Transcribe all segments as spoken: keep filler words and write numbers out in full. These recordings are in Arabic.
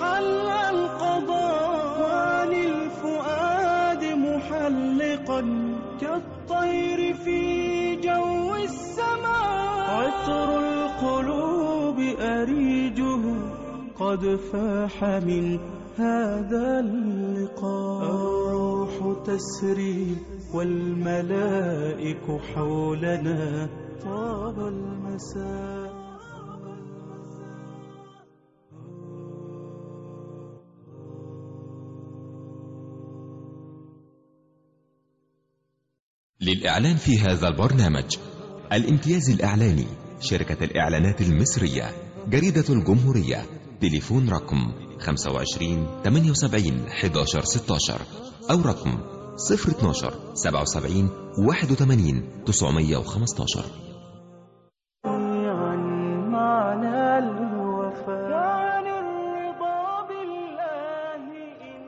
حل القضاء وللفؤاد محلقا كالطير في جو السماء عطر القلوب أريجه قد فاح من هذا اللقاء الروح تسري والملائك حولنا طاب المساء. للإعلان في هذا البرنامج: الامتياز الإعلاني، شركة الإعلانات المصرية، جريدة الجمهورية، تليفون رقم خمسة وعشرين ثمانية وسبعين أحد عشر ستة عشر أو رقم صفر اثناشر سبعة وسبعين واحد وثمانين تسعمائة وخمسة عشر. عن معنى الوفاء عن الرضا بالله إن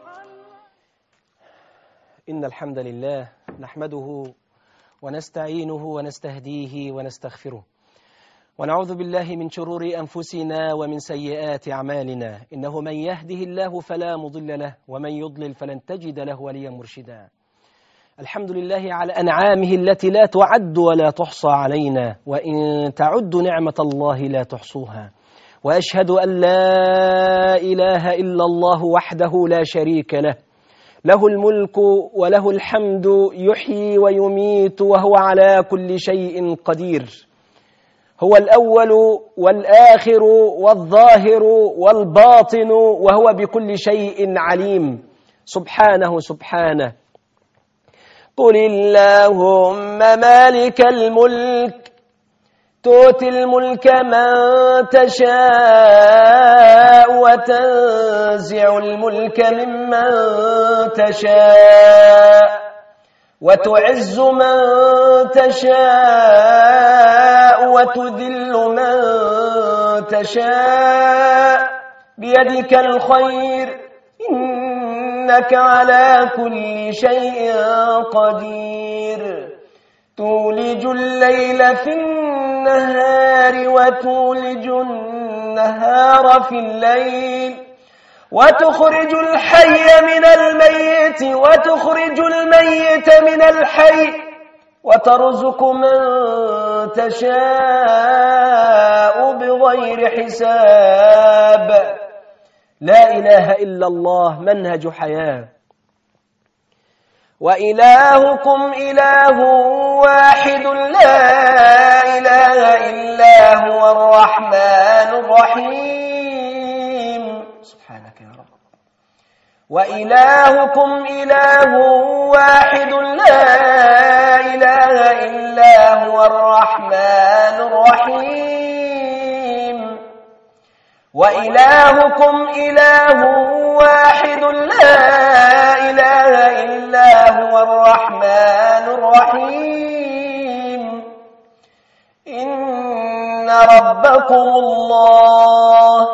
إن الحمد لله نحمده ونستعينه ونستهديه ونستغفره ونعوذ بالله من شرور أنفسنا ومن سيئات أعمالنا. إنه من يهده الله فلا مضل له ومن يضلل فلن تجد له وليا مرشدا. الحمد لله على أنعامه التي لا تعد ولا تحصى علينا، وإن تعد نعمة الله لا تحصوها. وأشهد أن لا إله إلا الله وحده لا شريك له، له الملك وله الحمد، يحيي ويميت وهو على كل شيء قدير. هو الأول والآخر والظاهر والباطن وهو بكل شيء عليم. سبحانه سبحانه. قل اللهم مالك الملك تؤتي الملك من تشاء وتنزع الملك ممن تشاء وتعز من تشاء وتذل من تشاء بيدك الخير إنك على كل شيء قدير. تولج الليل في النهار وتولج النهار في الليل وتخرج الحي من الميت وتخرج الميت من الحي وترزق من تشاء بغير حساب. لا إله إلا الله منهج حياة. وإلهكم إله واحد لا إله إلا هو الرحمن الرحيم. سبحانك يا رب. وإلهكم إله واحد لا إله إلا هو الرحمن الرحيم. وإلهكم إله واحد لا إله إلا هو الرحمن الرحيم. إن ربكم الله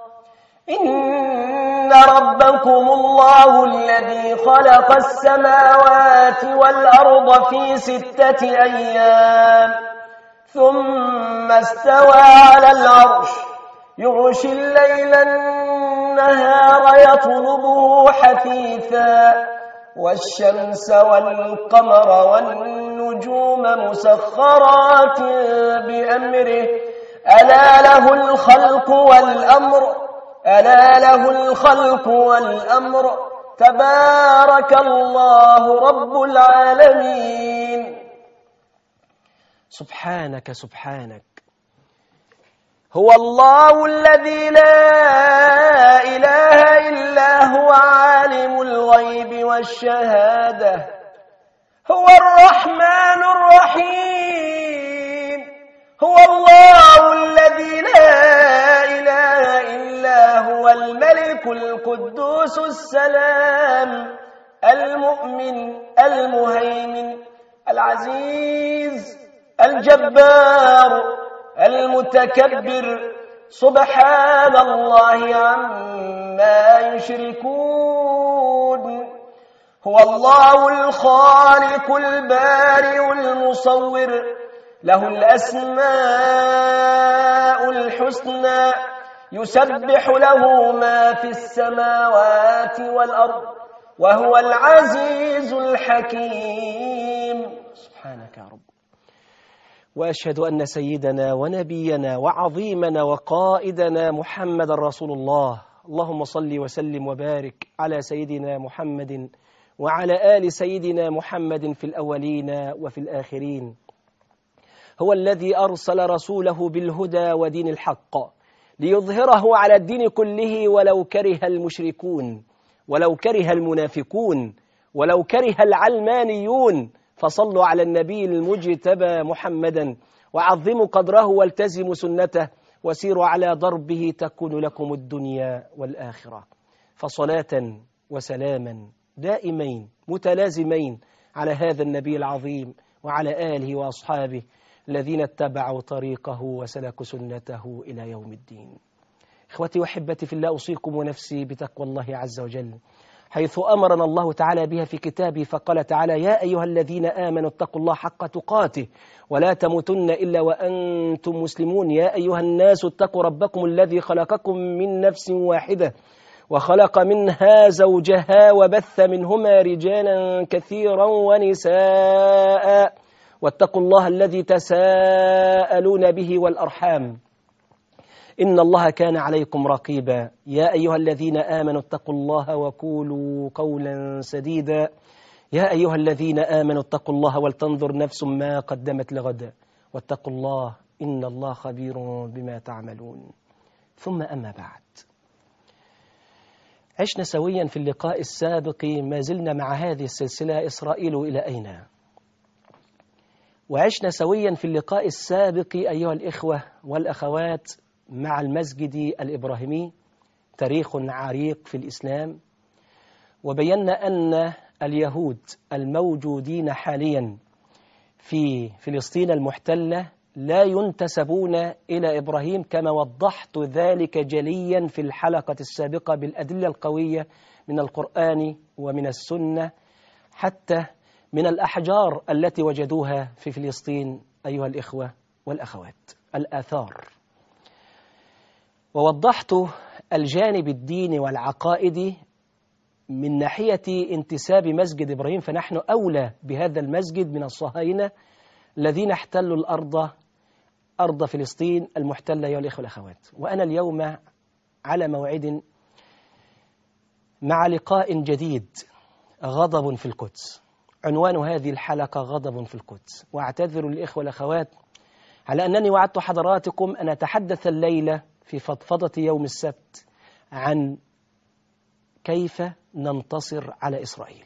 إن ربكم الله الذي خلق السماوات والأرض في ستة أيام ثم استوى على العرش يغشي الليل النهار يطلبه حثيثا والشمس والقمر والنجوم مسخرات بأمره ألا له الخلق والأمر ألا له الخلق والأمر تبارك الله رب العالمين. سبحانك سبحانك. هو الله الذي لا إله إلا هو عالم الغيب والشهادة. هو الرحمن الرحيم. هو الله الذي لا إله إلا هو الملك القدوس السلام المؤمن المهيمن العزيز الجبار المتكبر. سبحان الله عما يشركون. هو الله الخالق البارئ المصور له الأسماء الحسنى يسبح له ما في السماوات والأرض وهو العزيز الحكيم. سبحانك يا رب. وأشهد أن سيدنا ونبينا وعظيمنا وقائدنا محمد رسول الله. اللهم صل وسلم وبارك على سيدنا محمد وعلى آل سيدنا محمد في الأولين وفي الآخرين. هو الذي أرسل رسوله بالهدى ودين الحق ليظهره على الدين كله ولو كره المشركون ولو كره المنافقون ولو كره العلمانيون. فصلوا على النبي المجتبى محمدا وعظموا قدره والتزموا سنته وسيروا على ضربه تكون لكم الدنيا والآخرة. فصلاة وسلاما دائمين متلازمين على هذا النبي العظيم وعلى آله وأصحابه الذين اتبعوا طريقه وسلكوا سنته إلى يوم الدين. إخوتي وحبتي في الله، أوصيكم ونفسي بتقوى الله عز وجل، حيث أمرنا الله تعالى بها في كتابه، فقال تعالى: يا أيها الذين آمنوا اتقوا الله حق تقاته ولا تموتن إلا وأنتم مسلمون. يا أيها الناس اتقوا ربكم الذي خلقكم من نفس واحدة وخلق منها زوجها وبث منهما رجالا كثيرا ونساء واتقوا الله الذي تساءلون به والأرحام إن الله كان عليكم رقيبا. يا أيها الذين آمنوا اتقوا الله وقولوا قولا سديدا. يا أيها الذين آمنوا اتقوا الله ولتنظر نفس ما قدمت لغد واتقوا الله إن الله خبير بما تعملون. ثم أما بعد، عشنا سويا في اللقاء السابق، ما زلنا مع هذه السلسلة إسرائيل إلى أين؟ وعشنا سويا في اللقاء السابق أيها الإخوة والأخوات مع المسجد الإبراهيمي، تاريخ عريق في الإسلام، وبينا أن اليهود الموجودين حاليا في فلسطين المحتلة لا ينتسبون إلى إبراهيم، كما وضحت ذلك جليا في الحلقة السابقة بالأدلة القوية من القرآن ومن السنة، حتى من الأحجار التي وجدوها في فلسطين أيها الإخوة والأخوات، الآثار. ووضحت الجانب الديني والعقائدي من ناحية انتساب مسجد إبراهيم، فنحن أولى بهذا المسجد من الصهاينة الذين احتلوا الأرض، أرض فلسطين المحتلة أيها الإخوة والأخوات. وأنا اليوم على موعد مع لقاء جديد، غضب في القدس. عنوان هذه الحلقة غضب في القدس. وأعتذر للإخوة والأخوات على أنني وعدت حضراتكم أن أتحدث الليلة في فضفضة يوم السبت عن كيف ننتصر على إسرائيل،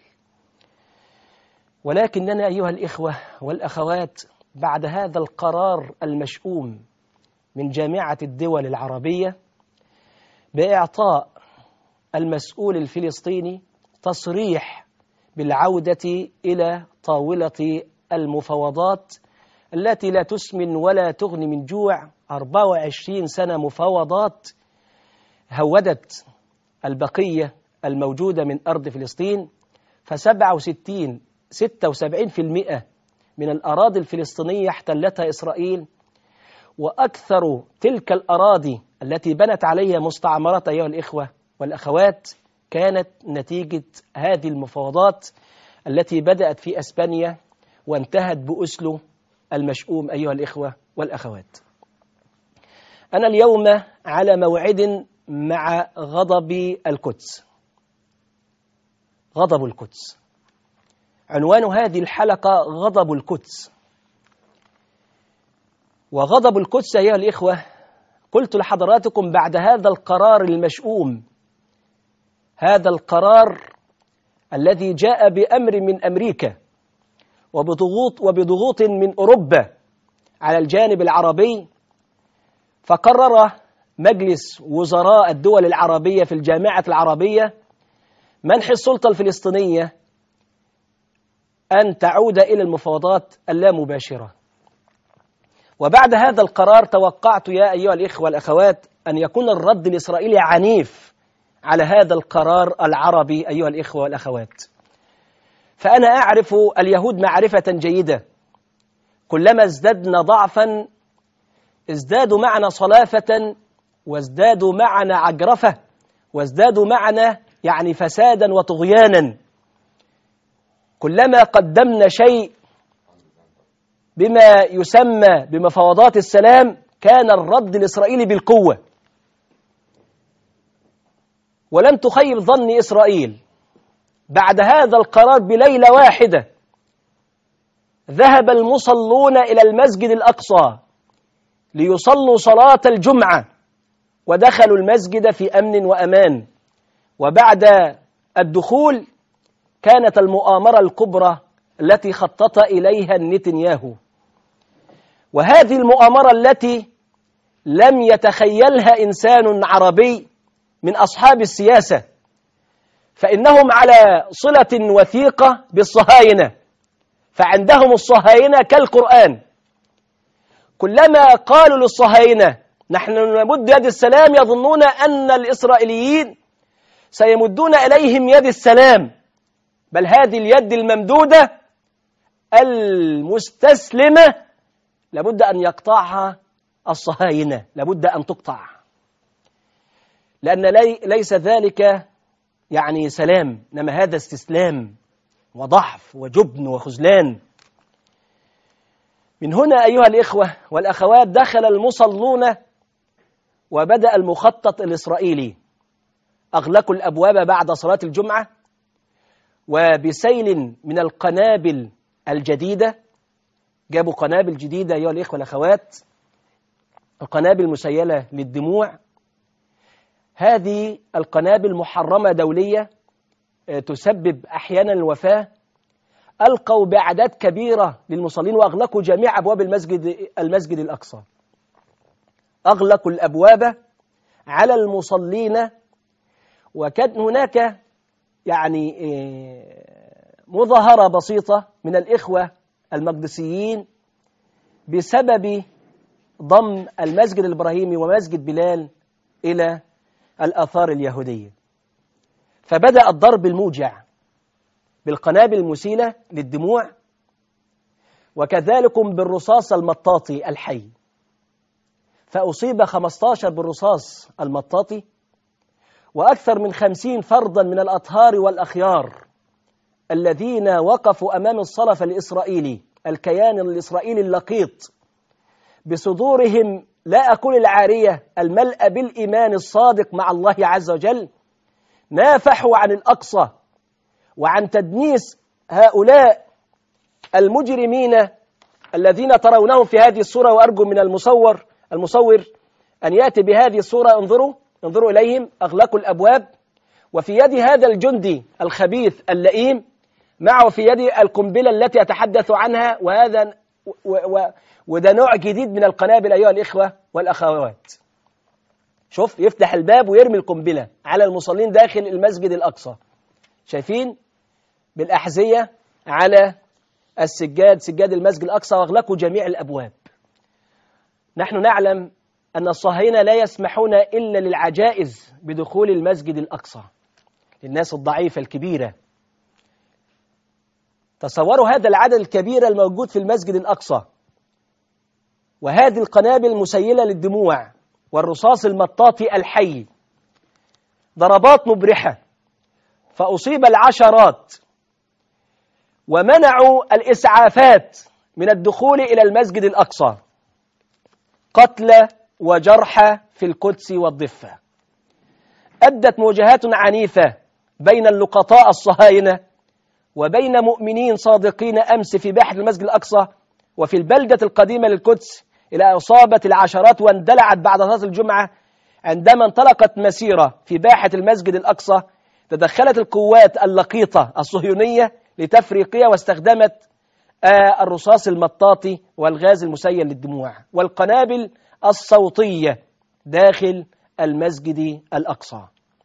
ولكننا أيها الإخوة والأخوات بعد هذا القرار المشؤوم من جامعة الدول العربية بإعطاء المسؤول الفلسطيني تصريح بالعودة إلى طاولة المفاوضات التي لا تسمن ولا تغني من جوع، أربع وعشرين سنة مفاوضات هودت البقية الموجودة من أرض فلسطين، فسبعة وستين ستة وسبعين في المئة من الأراضي الفلسطينية احتلتها إسرائيل، وأكثر تلك الأراضي التي بنت عليها مستعمرات أيها الإخوة والأخوات كانت نتيجة هذه المفاوضات التي بدأت في أسبانيا وانتهت بأسلو المشؤوم أيها الإخوة والأخوات. أنا اليوم على موعد مع غضب القدس. غضب القدس عنوان هذه الحلقة غضب القدس. وغضب القدس أيها الإخوة، قلت لحضراتكم بعد هذا القرار المشؤوم، هذا القرار الذي جاء بأمر من أمريكا وبضغوط وبضغوط من أوروبا على الجانب العربي، فقرر مجلس وزراء الدول العربية في الجامعة العربية منح السلطة الفلسطينية أن تعود إلى المفاوضات اللامباشرة. وبعد هذا القرار توقعت يا أيها الإخوة والأخوات أن يكون الرد الإسرائيلي عنيف على هذا القرار العربي أيها الإخوة والأخوات. فأنا أعرف اليهود معرفة جيدة، كلما ازددنا ضعفا ازدادوا معنا صلافة وازدادوا معنا عجرفة، وازدادوا معنا يعني فسادا وطغيانا. كلما قدمنا شيء بما يسمى بمفاوضات السلام كان الرد الإسرائيلي بالقوة. ولم تخيب ظن إسرائيل بعد هذا القرار بليلة واحدة ذهب المصلون إلى المسجد الأقصى ليصلوا صلاة الجمعة، ودخلوا المسجد في أمن وأمان. وبعد الدخول كانت المؤامرة الكبرى التي خطط إليها نتنياهو، وهذه المؤامرة التي لم يتخيلها إنسان عربي من أصحاب السياسة، فإنهم على صلة وثيقة بالصهاينة، فعندهم الصهاينة كالقرآن. كلما قالوا للصهاينة نحن نمد يد السلام يظنون أن الإسرائيليين سيمدون إليهم يد السلام، بل هذه اليد الممدودة المستسلمة لابد أن يقطعها الصهاينة، لابد أن تقطع، لأن لي ليس ذلك يعني سلام، إنما هذا استسلام وضعف وجبن وخذلان. من هنا أيها الإخوة والأخوات دخل المصلون وبدأ المخطط الإسرائيلي. أغلقوا الأبواب بعد صلاة الجمعة، وبسيل من القنابل الجديدة، جابوا قنابل جديدة أيها الإخوة والأخوات، القنابل مسيلة للدموع. هذه القنابل محرمة دولية تسبب أحيانا الوفاة. ألقوا بأعداد كبيرة للمصلين وأغلقوا جميع أبواب المسجد المسجد الأقصى، أغلقوا الأبواب على المصلين. وكان هناك يعني مظاهرة بسيطة من الإخوة المقدسيين بسبب ضم المسجد الإبراهيمي ومسجد بلال إلى الآثار اليهودية، فبدأ الضرب الموجع بالقنابل المسيلة للدموع، وكذلك بالرصاص المطاطي الحي، فأصيب خمسة عشر بالرصاص المطاطي، وأكثر من خمسين فردا من الأطهار والأخيار الذين وقفوا أمام الصلف الإسرائيلي، الكيان الإسرائيلي اللقيط، بصدورهم لا أقول العارية الملأ بالإيمان الصادق مع الله عز وجل، نافحوا عن الأقصى وعن تدنيس هؤلاء المجرمين الذين ترونهم في هذه الصورة. وأرجو من المصور المصور أن يأتي بهذه الصورة. انظروا انظروا إليهم، أغلقوا الأبواب، وفي يد هذا الجندي الخبيث اللئيم معه في يده القنبلة التي أتحدث عنها، وهذا و و وده نوع جديد من القنابل أيها الإخوة والأخوات. شوف، يفتح الباب ويرمي القنبلة على المصلين داخل المسجد الأقصى، شايفين بالأحذية على السجاد، سجاد المسجد الأقصى، واغلقوا جميع الأبواب. نحن نعلم أن الصهاينة لا يسمحون إلا للعجائز بدخول المسجد الأقصى، للناس الضعيفة الكبيرة. تصوروا هذا العدد الكبير الموجود في المسجد الأقصى، وهذه القنابل مسيلة للدموع والرصاص المطاطي الحي، ضربات مبرحة، فأصيب العشرات، ومنعوا الإسعافات من الدخول إلى المسجد الأقصى، قتلى وجرحى في القدس والضفة. أدت مواجهات عنيفة بين اللقطاء الصهاينة وبين مؤمنين صادقين أمس في باحة المسجد الأقصى وفي البلدة القديمة للقدس، إلى إصابة العشرات، واندلعت بعد صلاة الجمعة عندما انطلقت مسيرة في باحة المسجد الأقصى. تدخلت القوات اللقيطة الصهيونية لتفريقها، واستخدمت آه الرصاص المطاطي والغاز المسيل للدموع والقنابل الصوتية داخل المسجد الأقصى.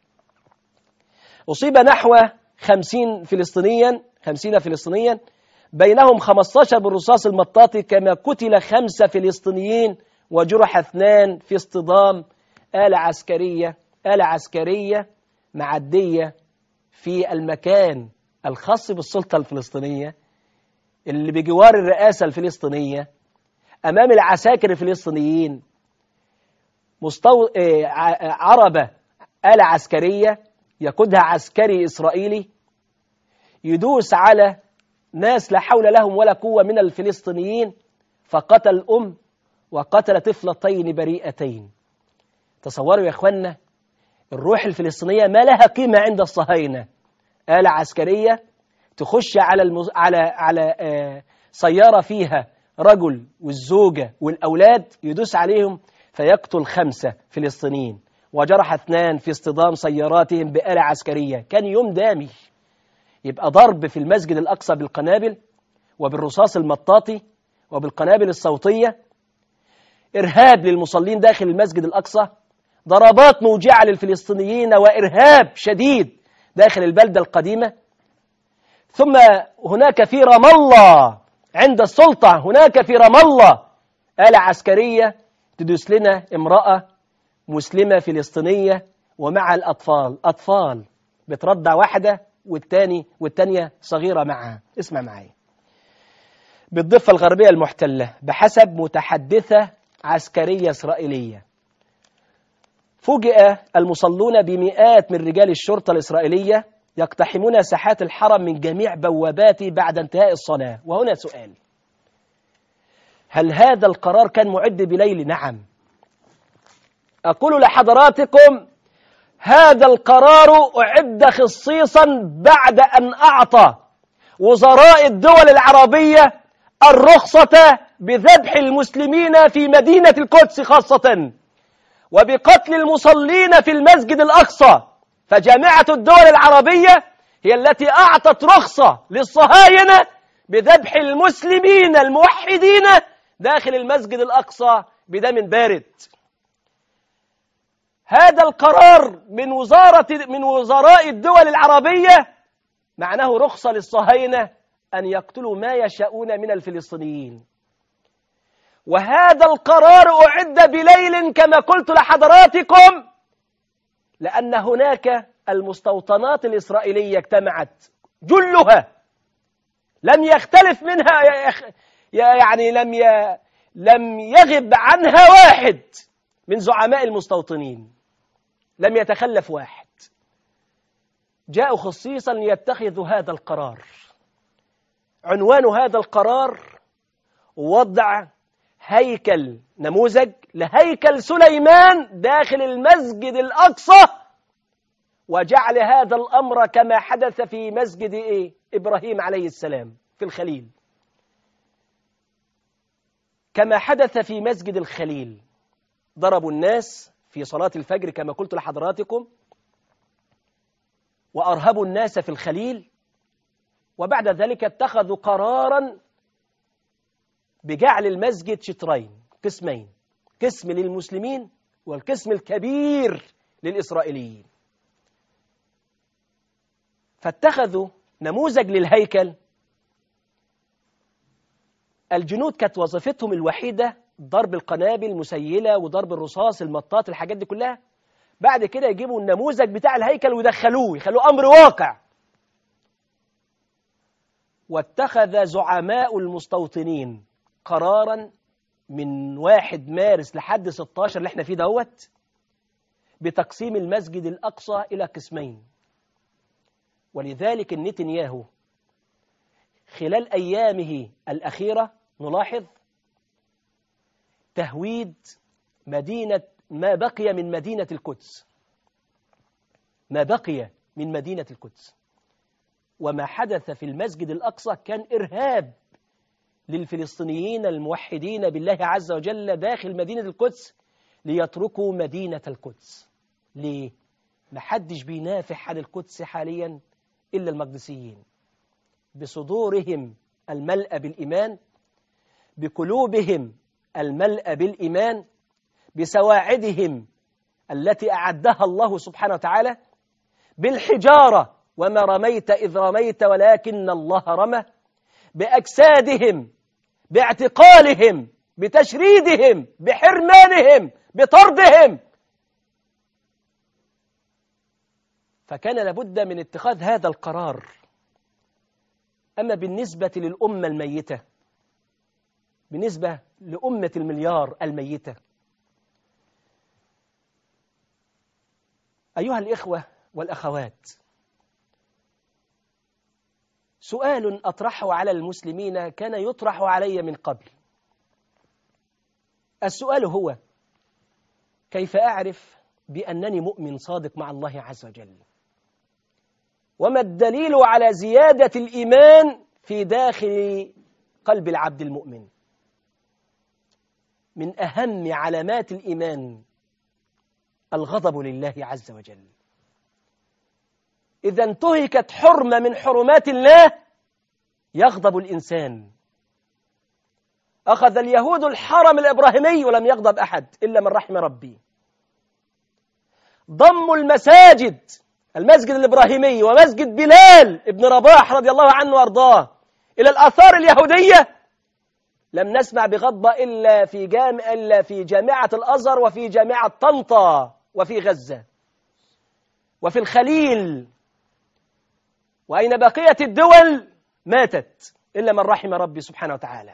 أصيب نحو خمسين فلسطينيا خمسين فلسطينيا بينهم خمسة عشر بالرصاص المطاطي، كما قتل خمسة فلسطينيين وجرح اثنان في اصطدام آلة عسكرية آلة عسكرية معدية في المكان الخاص بالسلطة الفلسطينية اللي بجوار الرئاسة الفلسطينية أمام العساكر الفلسطينيين. مستو... عربة آلة عسكرية يقودها عسكري إسرائيلي يدوس على ناس لا حول لهم ولا قوة من الفلسطينيين، فقتل أم وقتل طفلتين بريئتين. تصوروا يا إخوانا الروح الفلسطينية ما لها قيمة عند الصهاينة. آلة عسكرية تخش على المز... على على آه سيارة فيها رجل والزوجة والأولاد، يدوس عليهم فيقتل خمسة فلسطينيين وجرح اثنان في اصطدام سياراتهم بآلة عسكرية. كان يوم دامي. يبقى ضرب في المسجد الأقصى بالقنابل وبالرصاص المطاطي وبالقنابل الصوتية، إرهاب للمصلين داخل المسجد الأقصى، ضربات موجعة للفلسطينيين وإرهاب شديد داخل البلدة القديمة. ثم هناك في رام الله عند السلطة، هناك في رام الله آلة عسكرية تدوس لنا امرأة مسلمة فلسطينية ومع الأطفال، أطفال بترضع واحدة والتاني والتانية صغيرة معها. اسمع معي. بالضفة الغربية المحتلة بحسب متحدثة عسكرية إسرائيلية فوجئ المصلون بمئات من رجال الشرطة الإسرائيلية يقتحمون ساحات الحرم من جميع بواباته بعد انتهاء الصلاة. وهنا سؤال: هل هذا القرار كان معد بليل؟ نعم. أقول لحضراتكم هذا القرار أعد خصيصا بعد أن أعطى وزراء الدول العربية الرخصة بذبح المسلمين في مدينة القدس خاصة وبقتل المصلين في المسجد الأقصى. فجامعة الدول العربية هي التي أعطت رخصة للصهاينة بذبح المسلمين الموحدين داخل المسجد الأقصى بدم بارد. هذا القرار من وزارة من وزراء الدول العربية معناه رخصة للصهاينة أن يقتلوا ما يشاءون من الفلسطينيين. وهذا القرار أعد بليل كما قلت لحضراتكم لأن هناك المستوطنات الإسرائيلية اجتمعت جلها، لم يختلف منها يعني لم لم يغب عنها واحد من زعماء المستوطنين، لم يتخلف واحد. جاءوا خصيصا ليتخذوا هذا القرار. عنوان هذا القرار وضع هيكل نموذج لهيكل سليمان داخل المسجد الأقصى، وجعل هذا الأمر كما حدث في مسجد إيه؟ إبراهيم عليه السلام في الخليل، كما حدث في مسجد الخليل. ضربوا الناس في صلاة الفجر كما قلت لحضراتكم، وأرهبوا الناس في الخليل، وبعد ذلك اتخذوا قرارا بجعل المسجد شطرين، قسمين، قسم للمسلمين والقسم الكبير للإسرائيليين. فاتخذوا نموذج للهيكل. الجنود كانت وظيفتهم الوحيدة ضرب القنابل المسيلة وضرب الرصاص المطاط، الحاجات دي كلها. بعد كده يجيبوا النموذج بتاع الهيكل ويدخلوه، يخلوه أمر واقع. واتخذ زعماء المستوطنين قرارا من واحد مارس لحد ستة عشر اللي احنا فيه دوت بتقسيم المسجد الأقصى إلى قسمين. ولذلك نتنياهو خلال أيامه الأخيرة نلاحظ تهويد مدينة ما بقي من مدينة القدس، ما بقي من مدينة القدس. وما حدث في المسجد الأقصى كان إرهاب للفلسطينيين الموحدين بالله عز وجل داخل مدينة القدس ليتركوا مدينة القدس. ليه؟ محدش بينافح عن القدس حاليا إلا المقدسيين، بصدورهم الملأ بالإيمان، بقلوبهم الملأ بالإيمان، بسواعدهم التي أعدها الله سبحانه وتعالى، بالحجارة وما رميت إذ رميت ولكن الله رمى، بأجسادهم، باعتقالهم، بتشريدهم، بحرمانهم، بطردهم. فكان لابد من اتخاذ هذا القرار. أما بالنسبة للأمة الميتة، بالنسبة لأمة المليار الميتة، أيها الإخوة والأخوات، سؤال أطرحه على المسلمين كان يطرح علي من قبل. السؤال هو: كيف أعرف بأنني مؤمن صادق مع الله عز وجل؟ وما الدليل على زيادة الإيمان في داخل قلب العبد المؤمن؟ من أهم علامات الإيمان الغضب لله عز وجل. إذا انتهكت حرمة من حرمات الله يغضب الإنسان. أخذ اليهود الحرم الإبراهيمي ولم يغضب أحد إلا من رحم ربي. ضموا المساجد، المسجد الإبراهيمي ومسجد بلال ابن رباح رضي الله عنه وأرضاه، إلى الآثار اليهودية، لم نسمع بغضبة إلا في جامع إلا في جامعة الأزهر وفي جامعة طنطا وفي غزة وفي الخليل. وأين بقية الدول؟ ماتت إلا من رحم ربي سبحانه وتعالى.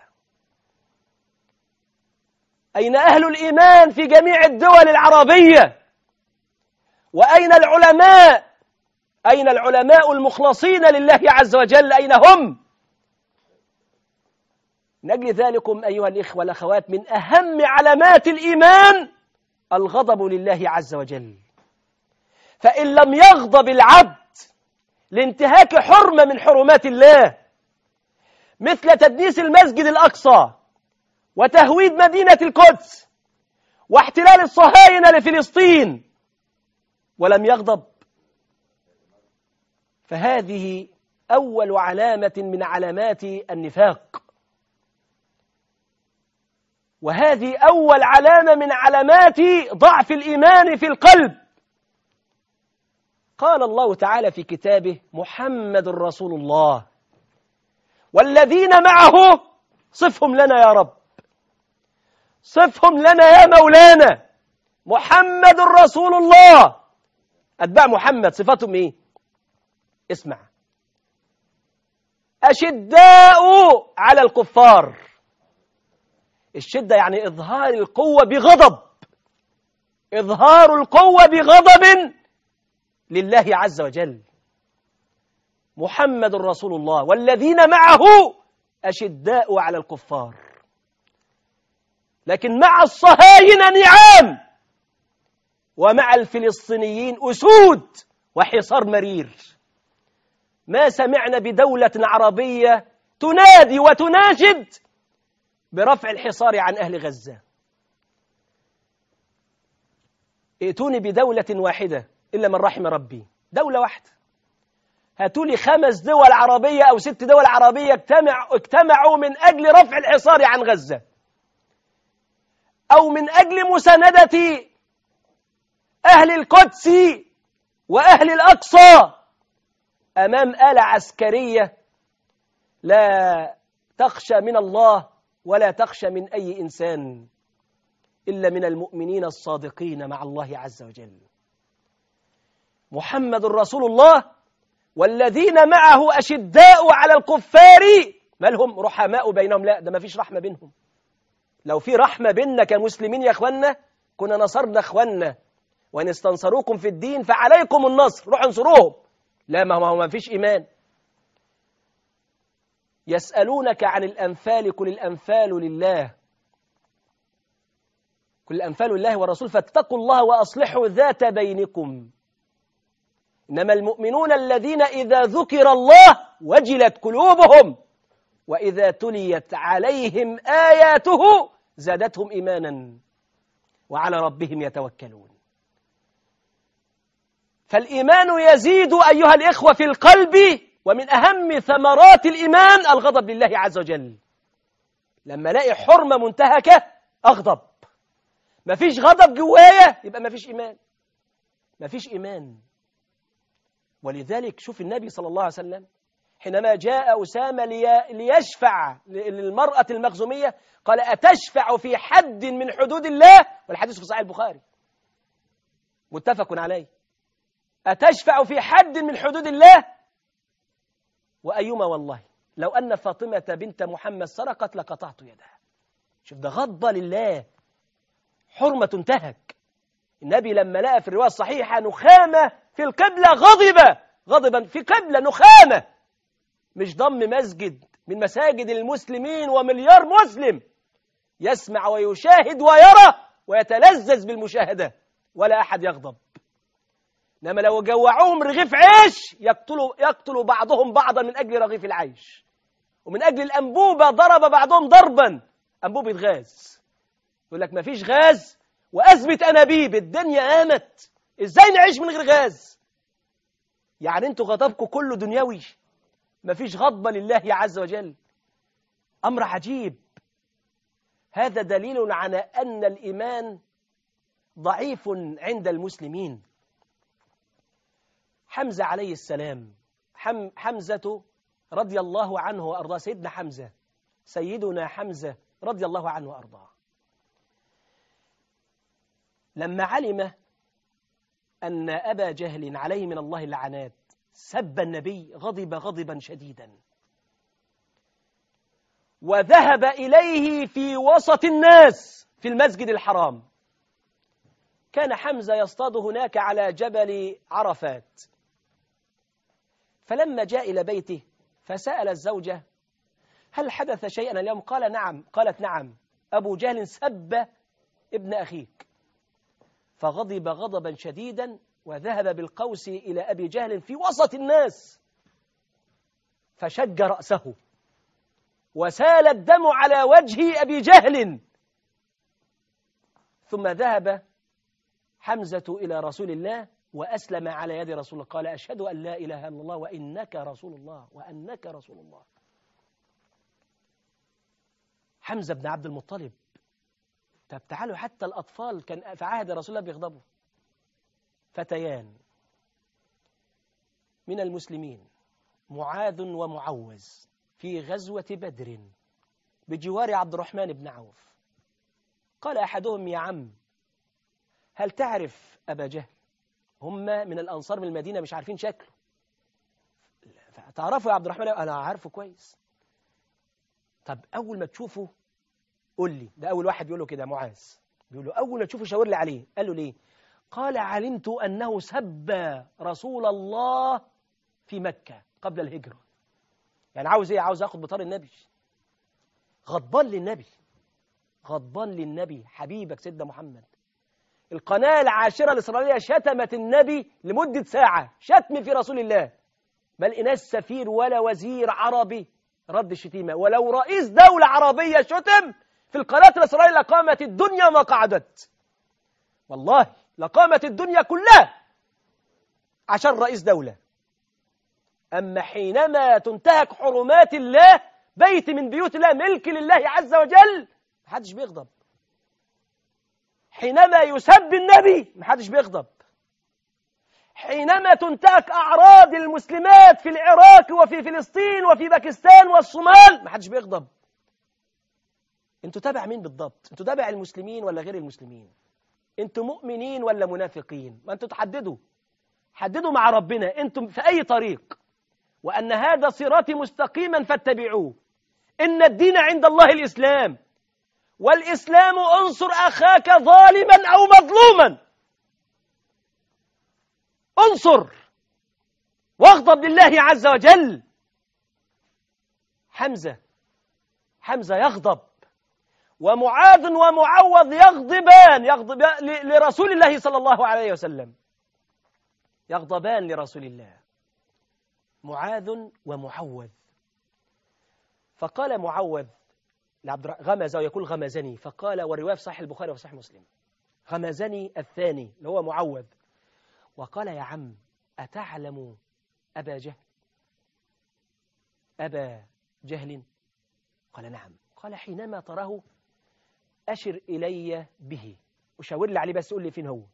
أين أهل الإيمان في جميع الدول العربية؟ وأين العلماء؟ أين العلماء المخلصين لله عز وجل؟ أين هم؟ من أجل ذلكم أيها الإخوة والأخوات، من أهم علامات الإيمان الغضب لله عز وجل. فإن لم يغضب العبد لانتهاك حرمة من حرمات الله مثل تدنيس المسجد الأقصى وتهويد مدينة القدس واحتلال الصهاينة لفلسطين ولم يغضب، فهذه أول علامة من علامات النفاق، وهذه أول علامة من علامات ضعف الإيمان في القلب. قال الله تعالى في كتابه: محمد رسول الله والذين معه، صفهم لنا يا رب، صفهم لنا يا مولانا. محمد رسول الله، أتباع محمد صفاتهم إيه؟ اسمع: أشداء على الكفار. الشدة يعني إظهار القوة بغضب، إظهار القوة بغضب لله عز وجل. محمد رسول الله والذين معه أشداء على الكفار، لكن مع الصهاينة نعام، ومع الفلسطينيين أسود وحصار مرير. ما سمعنا بدولة عربية تنادي وتناشد برفع الحصار عن أهل غزة. ائتوني بدولة واحدة إلا من رحم ربي، دولة واحدة. هاتوا لي خمس دول عربية أو ست دول عربية اجتمع اجتمعوا من أجل رفع الحصار عن غزة، أو من أجل مساندة أهل القدس وأهل الأقصى أمام آلة عسكرية لا تخشى من الله ولا تخشى من أي إنسان إلا من المؤمنين الصادقين مع الله عز وجل. محمد رسول الله والذين معه أشداء على الكفار، ما لهم رحماء بينهم؟ لا، ده ما فيش رحمة بينهم. لو في رحمة بيننا كمسلمين يا أخوانا كنا نصرنا أخوانا، وإن استنصروكم في الدين فعليكم النصر، روحوا انصروهم. لا، ما هو ما فيش إيمان. يسألونك عن الأنفال، كل الأنفال لله، كل الأنفال لله والرسول، فاتقوا الله وأصلحوا ذات بينكم. إنما المؤمنون الذين إذا ذكر الله وجلت قلوبهم وإذا تليت عليهم آياته زادتهم إيمانا وعلى ربهم يتوكلون. فالإيمان يزيد أيها الإخوة في القلب، ومن أهم ثمرات الإيمان الغضب لله عز وجل. لما الاقي حرمة منتهكة أغضب. مفيش غضب جوايا يبقى مفيش إيمان، مفيش إيمان. ولذلك شوف النبي صلى الله عليه وسلم حينما جاء أسامة لي ليشفع للمرأة المخزومية قال: أتشفع في حد من حدود الله؟ والحديث في صحيح البخاري متفق عليه. أتشفع في حد من حدود الله؟ وأيما والله لو أن فاطمة بنت محمد سرقت لقطعت يدها. شوف ده غضب لله، حرمة تنتهك. النبي لما لقى في الرواية الصحيحة نخامة في القبلة غضب غضبا في قبلة نخامة، مش ضم مسجد من مساجد المسلمين ومليار مسلم يسمع ويشاهد ويرى ويتلذذ بالمشاهدة ولا أحد يغضب. إنما لو جوعوهم رغيف عيش يقتلوا, يقتلوا بعضهم بعضا من أجل رغيف العيش، ومن أجل الأنبوبة ضرب بعضهم ضربا، أنبوبة غاز. يقول لك ما فيش غاز وأزمة أنابيب، الدنيا قامت، إزاي نعيش من غير غاز؟ يعني أنتوا غضبكم كله دنيوي، ما فيش غضبة لله عز وجل. أمر عجيب. هذا دليل على أن الإيمان ضعيف عند المسلمين. حمزة عليه السلام، حم حمزة رضي الله عنه وأرضاه، سيدنا حمزة، سيدنا حمزة رضي الله عنه وأرضاه، لما علم أن أبا جهل عليه من الله اللعنات سب النبي غضب غضبا شديدا، وذهب إليه في وسط الناس في المسجد الحرام. كان حمزة يصطاد هناك على جبل عرفات، فلما جاء إلى بيته فسأل الزوجة هل حدث شيئا اليوم؟ قال نعم. قالت نعم، أبو جهل سب ابن أخيك. فغضب غضبا شديدا وذهب بالقوس إلى أبي جهل في وسط الناس فشج رأسه وسال الدم على وجه أبي جهل. ثم ذهب حمزة إلى رسول الله وأسلم على يد رسول الله، قال أشهد أن لا إله إلا الله وإنك رسول الله وأنك رسول الله. حمزة بن عبد المطلب. طب تعالوا، حتى الأطفال كان في عهد رسول الله بيغضبوا. فتيان من المسلمين، معاذ ومعوذ، في غزوة بدر بجوار عبد الرحمن بن عوف. قال أحدهم يا عم هل تعرف أبا جهل؟ هم من الأنصار من المدينة مش عارفين شكله. تعرفوا يا عبد الرحمن؟ أنا عارفه كويس. طب أول ما تشوفه قل لي. ده أول واحد بيقول له كده، معاذ بيقول له أول ما تشوفه شاور لي عليه. قال له ليه؟ قال علمت أنه سب رسول الله في مكة قبل الهجرة. يعني عاوز إيه؟ عاوز أخذ بطار النبي، غضبان للنبي، غضبان للنبي حبيبك سيدنا محمد. القناة العاشرة الإسرائيلية شتمت النبي لمدة ساعة، شتم في رسول الله، ما لقيناش سفير ولا وزير عربي رد الشتيمة. ولو رئيس دولة عربية شتم في القناة الإسرائيلية لقامت الدنيا ما قعدت، والله لقامت الدنيا كلها عشان رئيس دولة. أما حينما تنتهك حرمات الله، بيت من بيوت الله ملك لله عز وجل، محدش بيغضب. حينما يسب النبي محدش بيغضب. حينما تنتهك أعراض المسلمات في العراق وفي فلسطين وفي باكستان والصومال محدش بيغضب. انتوا تابع مين بالضبط؟ انتوا تابع المسلمين ولا غير المسلمين؟ انتوا مؤمنين ولا منافقين؟ ما انتوا تحددوا، حددوا مع ربنا انتم في أي طريق. وأن هذا صراطي مستقيما فاتبعوه، إن الدين عند الله الإسلام، والإسلام انصر أخاك ظالما أو مظلوما، انصر واغضب لله عز وجل. حمزة حمزة يغضب، ومعاذ ومعوذ يغضبان، يغضب لرسول الله صلى الله عليه وسلم، يغضبان لرسول الله، معاذ ومعوذ. فقال معوذ لعبد غمز ويقول غمزني، فقال والرواية في صحيح البخاري وفي صحيح مسلم غمزني الثاني اللي هو معوذ. وقال يا عم أتعلم أبا جهل؟ أبا جهل؟ قال نعم. قال حينما تراه أشر إلي به، وشاور لي عليه بس قول لي فين هو.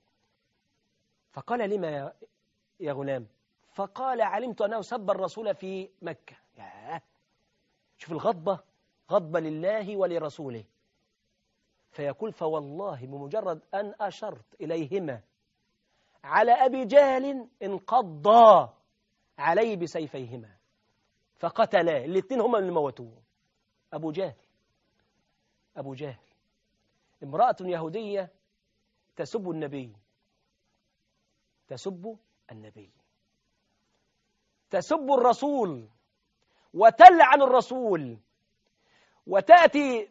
فقال لما يا غلام؟ فقال علمت أنه سب الرسول في مكة. ياه، شوف الغضبة، غضبة لله ولرسوله. فيقول فوالله بمجرد أن أشرت إليهما على أبي جهل انقضا عليه بسيفيهما فقتلاه. الاثنين هما اللي موتوه. أبو جهل أبو جهل امرأة يهودية تسب النبي، تسب النبي، تسب الرسول وتلعن الرسول، وتأتي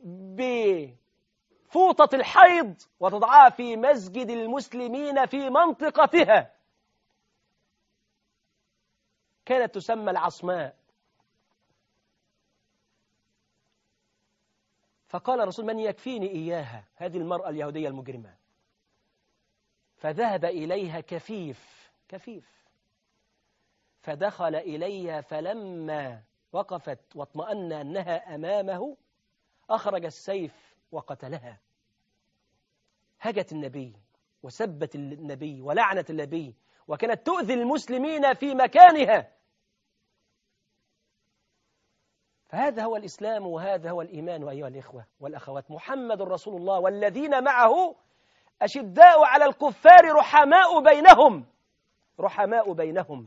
بفوطة الحيض وتضعها في مسجد المسلمين في منطقتها، كانت تسمى العصماء. فقال الرسول: من يكفيني إياها، هذه المرأة اليهودية المجرمة. فذهب إليها كفيف كفيف، فدخل إليها، فلما وقفت واطمأن أنها أمامه أخرج السيف وقتلها. هجت النبي وسبت النبي ولعنت النبي، وكانت تؤذي المسلمين في مكانها. فهذا هو الإسلام وهذا هو الإيمان أيها الإخوة والأخوات. محمد رسول الله والذين معه أشداء على الكفار رحماء بينهم، رحماء بينهم.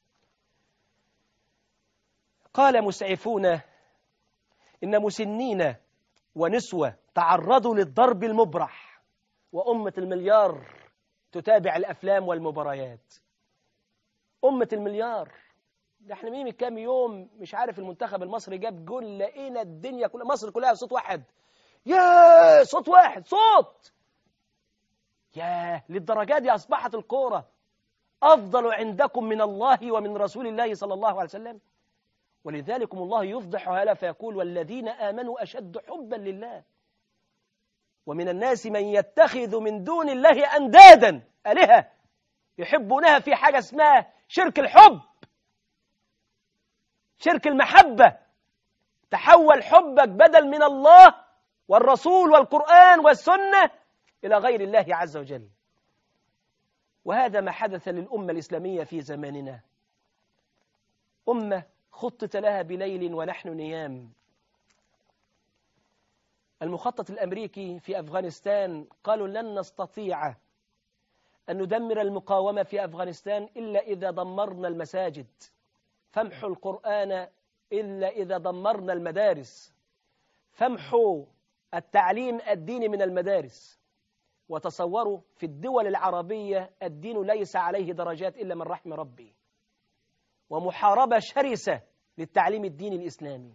قال مسعفون إن مسنين ونسوة تعرضوا للضرب المبرح، وأمة المليار تتابع الأفلام والمباريات. أمة المليار ده احنا من كام يوم مش عارف المنتخب المصري جاب جول، لقينا الدنيا كلها، مصر كلها صوت واحد، يا صوت واحد، صوت يا للدرجات دي أصبحت الكورة أفضل عندكم من الله ومن رسول الله صلى الله عليه وسلم. ولذلك الله يفضح هذا فيقول: والذين آمنوا أشد حبا لله. ومن الناس من يتخذ من دون الله أندادا، آلهة يحبونها، في حاجة اسمها شرك الحب، شرك المحبة. تحول حبك بدل من الله والرسول والقرآن والسنة إلى غير الله عز وجل. وهذا ما حدث للأمة الإسلامية في زماننا، أمة خطط لها بليل ونحن نيام. المخطط الأمريكي في أفغانستان قالوا: لن نستطيع أن ندمر المقاومة في أفغانستان إلا إذا دمرنا المساجد، فامحوا القرآن إلا إذا دمرنا المدارس، فامحوا التعليم الديني من المدارس. وتصوروا في الدول العربية الدين ليس عليه درجات إلا من رحم ربي، ومحاربة شرسة للتعليم الديني الإسلامي.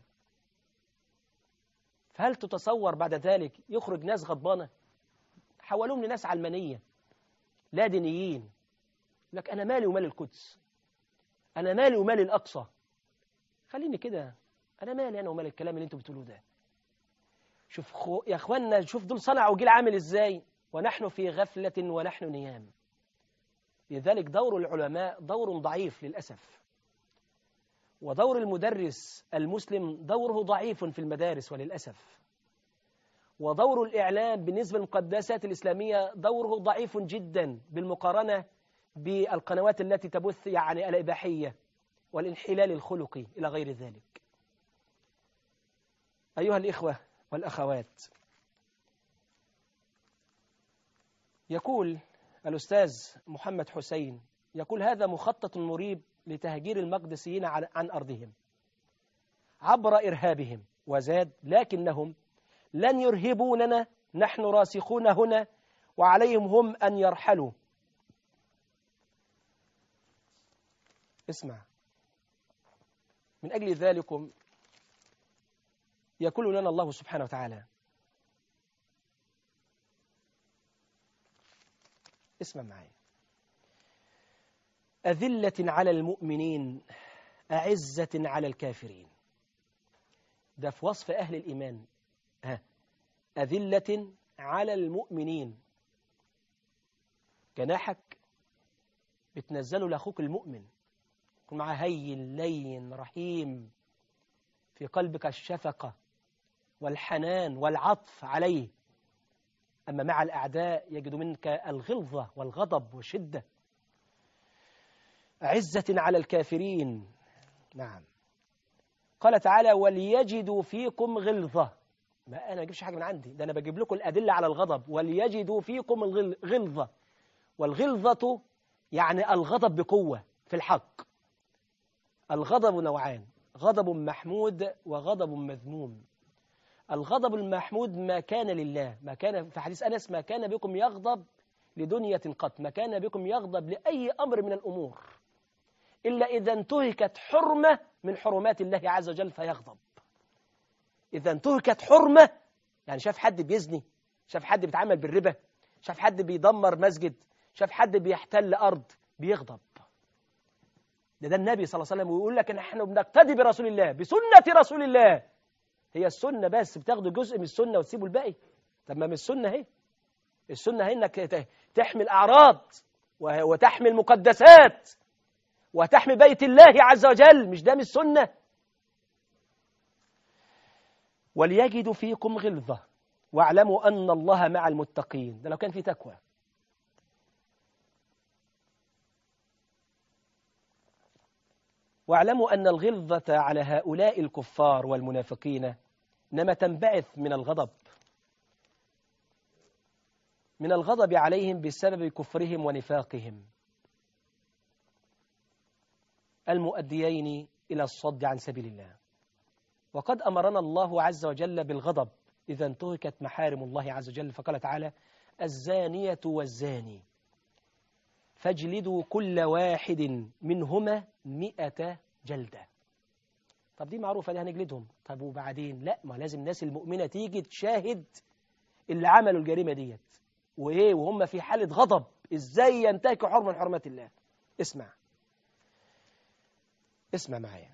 فهل تتصور بعد ذلك يخرج ناس غضبانة حولوهم لناس علمانية لا دينيين، لك أنا مالي ومال القدس، أنا مالي ومال الأقصى، خليني كده، أنا مالي أنا ومال الكلام اللي أنتوا بتقولوه ده. شوف خو... يا أخوانا، شوف دول صنعوا جيل عامل إزاي ونحن في غفلة ونحن نيام. لذلك دور العلماء دور ضعيف للأسف، ودور المدرس المسلم دوره ضعيف في المدارس وللأسف، ودور الإعلام بالنسبة للمقدسات الإسلامية دوره ضعيف جدا بالمقارنة بالقنوات التي تبث يعني الإباحية والانحلال الخلقي إلى غير ذلك. أيها الإخوة والأخوات، يقول الأستاذ محمد حسين، يقول: هذا مخطط مريب لتهجير المقدسيين عن أرضهم عبر إرهابهم. وزاد: لكنهم لن يرهبوننا، نحن راسخون هنا وعليهم هم أن يرحلوا. اسمع، من أجل ذلكم يقول لنا الله سبحانه وتعالى، اسمع معي: أذلة على المؤمنين أعزة على الكافرين. ده في وصف أهل الإيمان. ها، أذلة على المؤمنين، جناحك بتنزله لأخوك المؤمن، يكون معاه هين لين رحيم، في قلبك الشفقة والحنان والعطف عليه. أما مع الأعداء يجد منك الغلظة والغضب والشدة. عزة على الكافرين. نعم، قال تعالى: وليجدوا فيكم غلظة. ما أنا ما أجيبش حاجة من عندي، ده أنا بجيب لكم الأدلة على الغضب. وليجدوا فيكم الغلظة، والغلظة يعني الغضب بقوة في الحق. الغضب نوعان: غضب محمود وغضب مذموم. الغضب المحمود ما كان لله، ما كان في حديث أنس: ما كان بكم يغضب لدنيا قط، ما كان بكم يغضب لأي أمر من الأمور إلا إذا انتهكت حرمة من حرمات الله عز وجل فيغضب. إذا انتهكت حرمة، يعني شاف حد بيزني، شاف حد بيتعامل بالربا، شاف حد بيدمر مسجد، شاف حد بيحتل أرض، بيغضب. ده ده النبي صلى الله عليه وسلم، ويقول لك إن احنا بنقتدي برسول الله، بسنة رسول الله. هي السنة بس بتاخدوا جزء من السنة وتسيبوا الباقي؟ طب ما من السنة اهي، السنة هي إنك تحمي الأعراض وتحمي المقدسات وتحمي بيت الله عز وجل، مش ده من السنة؟ وليجدوا فيكم غلظة واعلموا أن الله مع المتقين. ده لو كان في تقوى. واعلموا أن الغلظة على هؤلاء الكفار والمنافقين إنما تنبعث من الغضب، من الغضب عليهم بسبب كفرهم ونفاقهم المؤديين إلى الصد عن سبيل الله. وقد أمرنا الله عز وجل بالغضب إذا انتهكت محارم الله عز وجل، فقال تعالى: الزانية والزاني فاجلدوا كل واحد منهما مئة جلدة. طب دي معروفة، دي هنجلدهم. طب وبعدين؟ لا، ما لازم الناس المؤمنة تيجي تشاهد اللي عملوا الجريمة ديت، وإيه وهم في حالة غضب، إزاي ينتهكوا حرمة من حرمات الله. اسمع اسمع معايا: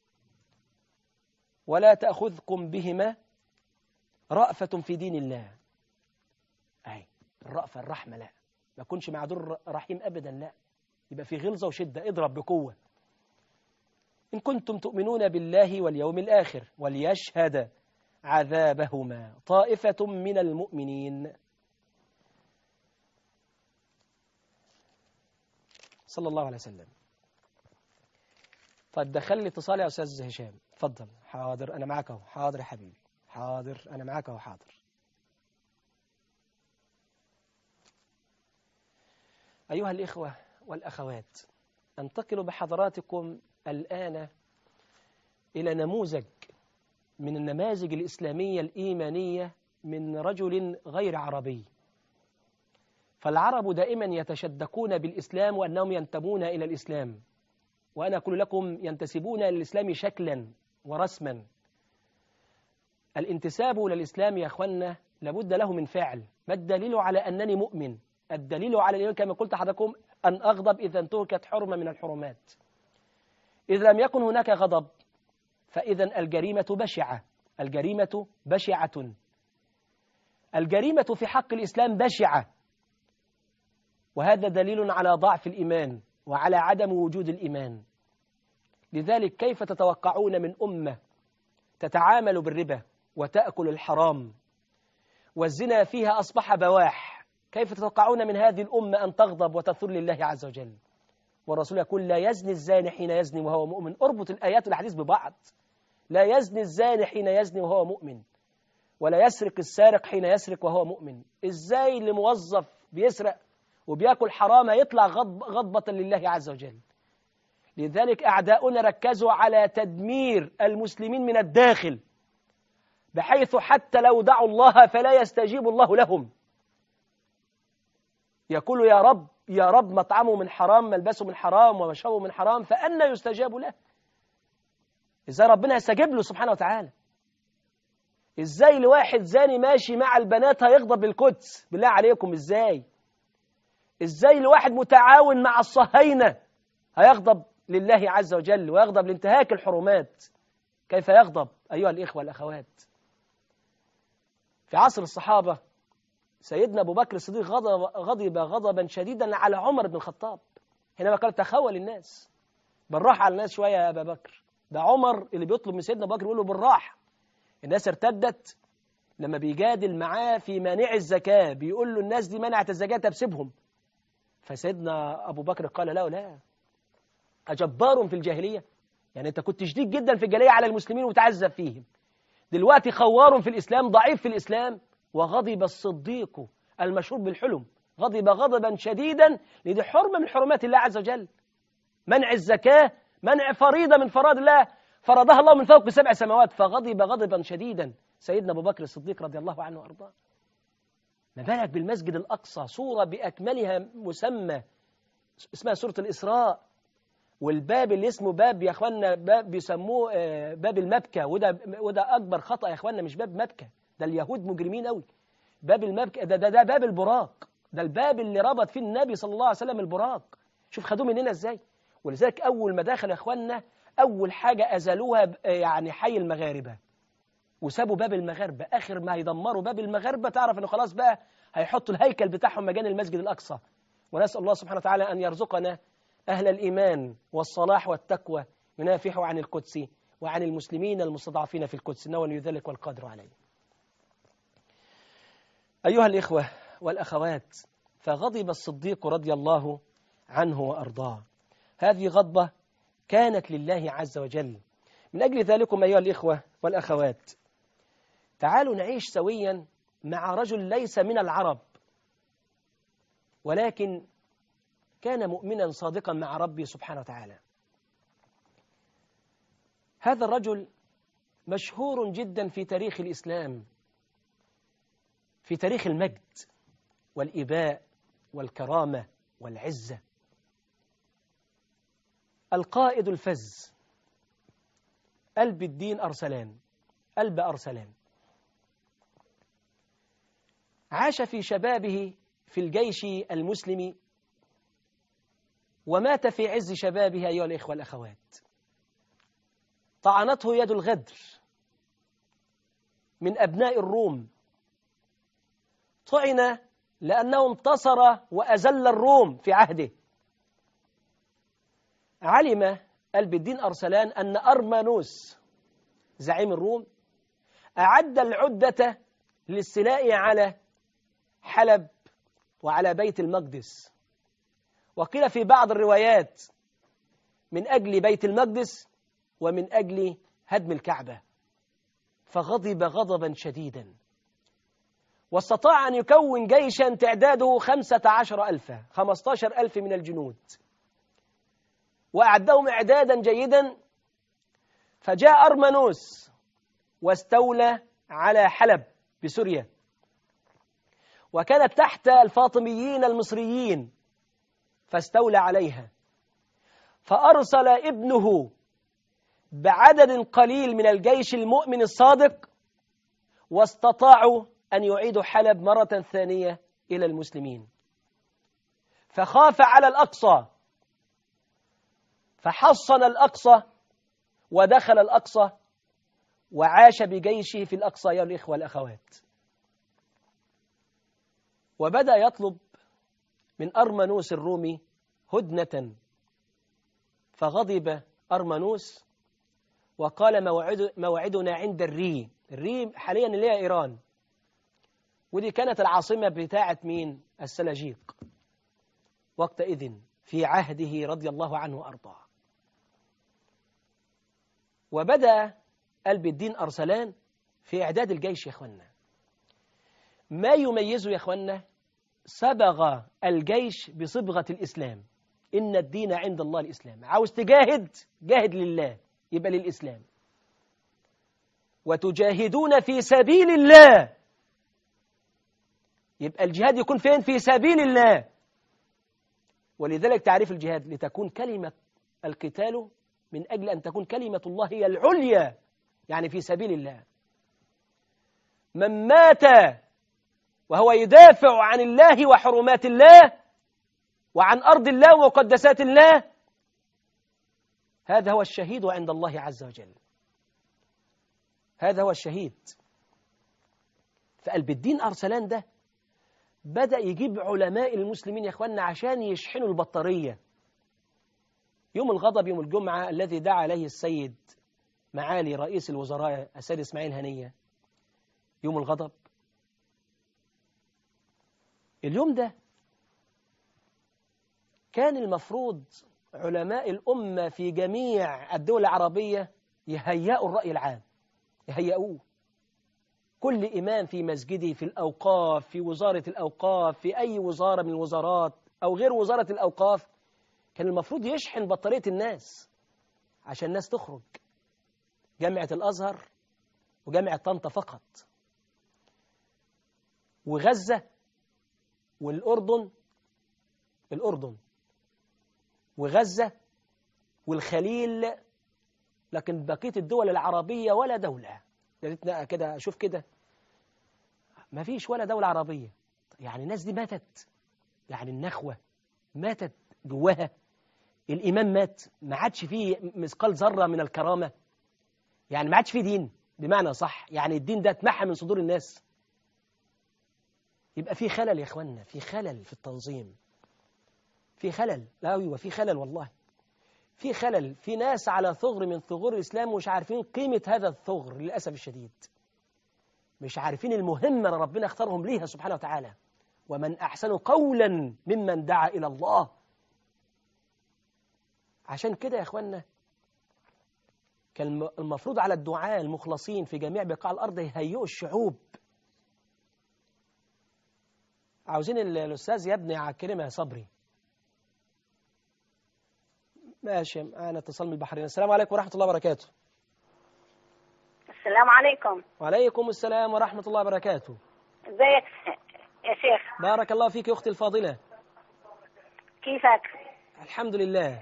ولا تأخذكم بهما رأفة في دين الله. أي الرأفة الرحمة، لا، ما كنش معذور رحيم أبدا، لا، يبقى في غلظة وشدة، اضرب بقوة. إن كنتم تؤمنون بالله واليوم الآخر وليشهد عذابهما طائفة من المؤمنين. صلى الله عليه وسلم. طيب دخل لي اتصال يا أستاذ هشام، اتفضل. حاضر أنا معك أهو. حاضر يا حبيبي، حاضر أنا معك أهو. حاضر. أيها الإخوة والأخوات، أنتقل بحضراتكم الآن إلى نموذج من النماذج الإسلامية الإيمانية من رجل غير عربي. فالعرب دائما يتشدقون بالإسلام وأنهم ينتمون إلى الإسلام، وأنا أقول لكم ينتسبون إلى الإسلام شكلا ورسما. الانتساب إلى الإسلام يا أخوانا لابد له من فعل. ما الدليل على أنني مؤمن؟ الدليل على الإيمان كما قلت لحضراتكم أن أغضب إذا انتهكت حرمة من الحرمات. إذا لم يكن هناك غضب فإذا الجريمة بشعة. الجريمة بشعة. الجريمة في حق الإسلام بشعة، وهذا دليل على ضعف الإيمان وعلى عدم وجود الإيمان. لذلك كيف تتوقعون من أمة تتعامل بالربا وتأكل الحرام والزنا فيها أصبح بواح، كيف تتوقعون من هذه الأمة أن تغضب وتثر لله عز وجل؟ والرسول يقول: لا يزني الزاني حين يزني وهو مؤمن. اربط الآيات والحديث ببعض. لا يزني الزاني حين يزني وهو مؤمن، ولا يسرق السارق حين يسرق وهو مؤمن. إزاي لموظف بيسرق وبيأكل حرام يطلع غضب غضبة لله عز وجل؟ لذلك أعداؤنا ركزوا على تدمير المسلمين من الداخل، بحيث حتى لو دعوا الله فلا يستجيب الله لهم. يقول: يا رب يا رب مطعمه من حرام، ملبسه من حرام، ومشربه من حرام، فأنا يستجاب له؟ إزاي ربنا يستجيب له سبحانه وتعالى؟ إزاي لواحد زاني ماشي مع البنات هيغضب بالقدس؟ بالله عليكم إزاي؟ إزاي لواحد متعاون مع الصهاينة هيغضب لله عز وجل ويغضب لانتهاك الحرمات؟ كيف يغضب أيها الإخوة والأخوات؟ في عصر الصحابة سيدنا أبو بكر الصديق غضب, غضب غضبا شديدا على عمر بن الخطاب حينما قال: تخول الناس، بالراحة على الناس شوية يا أبا بكر. ده عمر اللي بيطلب من سيدنا أبو بكر يقول له بالراحة. الناس ارتدت لما بيجادل معاه في مانع الزكاة، بيقول له الناس دي منعت الزكاة تبسبهم. فسيدنا أبو بكر قال: لا لا، أجبار في الجاهلية؟ يعني أنت كنت شديد جدا في الجاهلية على المسلمين وتعذب فيهم، دلوقتي خوار في الإسلام، ضعيف في الإسلام. وغضب الصديق المشهور بالحلم، غضب غضبا شديدا، لدي حرمة من حرمات الله عز وجل. منع الزكاة، منع فريضة من فرائض الله، فرضها الله من فوق سبع سماوات، فغضب غضبا شديدا سيدنا أبو بكر الصديق رضي الله عنه وأرضاه. ما بالك بالمسجد الأقصى، صورة بأكملها مسمى اسمها سورة الإسراء، والباب اللي اسمه باب يا أخوانا باب بيسموه باب المبكى، وده وده أكبر خطأ يا أخوانا، مش باب مبكى، ده اليهود مجرمين قوي. باب المبكى ده, ده ده باب البراق، ده الباب اللي ربط فيه النبي صلى الله عليه وسلم البراق. شوف خدوه مننا ازاي. ولذلك أول ما دخل يا أخوانا أول حاجة أزالوها يعني حي المغاربة، وسابوا باب المغاربة. آخر ما يدمروا باب المغاربة تعرف إنه خلاص بقى هيحطوا الهيكل بتاعهم مكان المسجد الأقصى. ونسأل الله سبحانه وتعالى أن يرزقنا أهل الإيمان والصلاح والتقوى ينافحوا عن القدس وعن المسلمين المستضعفين في القدس، إنه ولي ذلك والقادر عليه. أيها الإخوة والأخوات، فغضب الصديق رضي الله عنه وأرضاه. هذه غضبة كانت لله عز وجل. من أجل ذلكم أيها الإخوة والأخوات، تعالوا نعيش سويا مع رجل ليس من العرب، ولكن كان مؤمنا صادقا مع ربي سبحانه وتعالى. هذا الرجل مشهور جدا في تاريخ الإسلام، في تاريخ المجد والإباء والكرامة والعزة. القائد الفز قلب الدين أرسلان، قلب أرسلان، عاش في شبابه في الجيش المسلم، ومات في عز شبابه أيها الإخوة والأخوات. طعنته يد الغدر من أبناء الروم، طعن لأنه انتصر وأزل الروم في عهده. علم قلب الدين أرسلان أن أرمانوس زعيم الروم أعد العدة للاستيلاء على حلب وعلى بيت المقدس، وقيل في بعض الروايات من أجل بيت المقدس ومن أجل هدم الكعبة. فغضب غضبا شديدا، واستطاع أن يكون جيشا تعداده خمسة عشر ألفا، خمسة عشر ألف من الجنود، وأعدهم إعدادا جيدا. فجاء أرمانوس واستولى على حلب بسوريا، وكانت تحت الفاطميين المصريين، فاستولى عليها. فأرسل ابنه بعدد قليل من الجيش المؤمن الصادق، واستطاعوا أن يعيدوا حلب مرة ثانية إلى المسلمين. فخاف على الأقصى، فحصن الأقصى ودخل الأقصى وعاش بجيشه في الأقصى يا الإخوة والأخوات. وبدأ يطلب من أرمانوس الرومي هدنة، فغضب أرمانوس وقال موعد موعدنا عند الري. الري حاليا اللي هي إيران، ودي كانت العاصمة بتاعة مين؟ السلاجيق وقتئذ في عهده رضي الله عنه وأرضاه. وبدأ قلب الدين أرسلان في إعداد الجيش يا أخوانا. ما يميزه يا أخوانا؟ صبغ الجيش بصبغة الإسلام. إن الدين عند الله الإسلام. عاوز تجاهد، جاهد لله، يبقى للإسلام. وتجاهدون في سبيل الله، يبقى الجهاد يكون فين؟ في سبيل الله. ولذلك تعريف الجهاد لتكون كلمة القتال من أجل أن تكون كلمة الله هي العليا، يعني في سبيل الله. من مات وهو يدافع عن الله وحرمات الله وعن أرض الله ومقدسات الله، هذا هو الشهيد عند الله عز وجل، هذا هو الشهيد. فقلب الدين أرسلان ده بدأ يجيب علماء المسلمين يا أخواننا عشان يشحنوا البطارية. يوم الغضب، يوم الجمعة الذي دعا عليه السيد معالي رئيس الوزراء السيد إسماعيل هنية، يوم الغضب، اليوم ده كان المفروض علماء الأمة في جميع الدول العربية يهيئوا الرأي العام، يهيئوه. كل إمام في مسجده، في الأوقاف، في وزارة الأوقاف، في أي وزارة من الوزارات أو غير وزارة الأوقاف، كان المفروض يشحن بطارية الناس عشان الناس تخرج. جامعة الأزهر وجامعة طنطا فقط، وغزة والأردن الأردن وغزة والخليل، لكن بقية الدول العربية ولا دولة. يا ريتنا كده أشوف كده، ما فيش ولا دولة عربية. يعني الناس دي ماتت، يعني النخوة ماتت جواها، الإيمان مات، ما عادش فيه مثقال ذرة من الكرامة، يعني ما عادش فيه دين بمعنى صح، يعني الدين ده اتمحى من صدور الناس. يبقى في خلل يا إخوانا، في خلل في التنظيم، في خلل. لا أيوة في خلل والله، في خلل. في ناس على ثغر من ثغور الإسلام ومش عارفين قيمة هذا الثغر للأسف الشديد، مش عارفين المهمة اللي ربنا اختارهم ليها سبحانه وتعالى. ومن أحسن قولا ممن دعا إلى الله. عشان كده يا إخوانا كان المفروض على الدعاة المخلصين في جميع بقاع الأرض يهيئوا الشعوب. عاوزين الأستاذ يبني على كلمة صبري. ماشي، أنا اتصال من البحرين. السلام عليكم ورحمة الله وبركاته. السلام عليكم. وعليكم السلام ورحمة الله وبركاته. ازيك يا شيخ؟ بارك الله فيك يا أختي الفاضلة. كيفك؟ الحمد لله.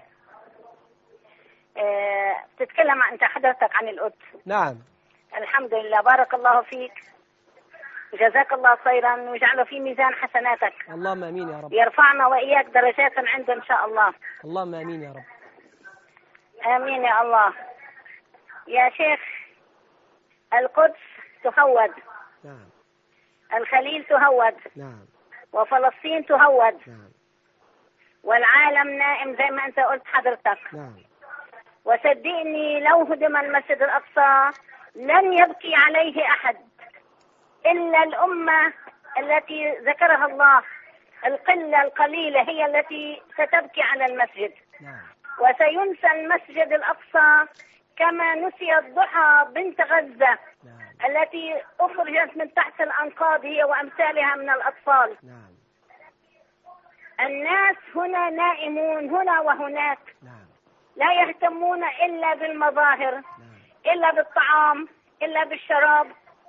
اه تتكلم انت حضرتك عن القدس. نعم. الحمد لله، بارك الله فيك، جزاك الله خيرا ويجعله في ميزان حسناتك. اللهم امين يا رب. يرفعنا واياك درجات عنده ان شاء الله. اللهم امين يا رب. امين يا الله. يا شيخ، القدس تهود. نعم. الخليل تهود. نعم. وفلسطين تهود. نعم. والعالم نائم زي ما انت قلت حضرتك. نعم. وصدقني لو هدم المسجد الأقصى لن يبكي عليه أحد إلا الأمة التي ذكرها الله، القلة القليلة هي التي ستبكي على المسجد. نعم. وسينسى المسجد الأقصى كما نسي الضحى بنت غزة. نعم. التي أخرجت من تحت الأنقاض هي وأمثالها من الأطفال. نعم. الناس هنا نائمون هنا وهناك. نعم. لا يهتمون إلا بالمظاهر. نعم. إلا بالطعام، إلا بالشراب،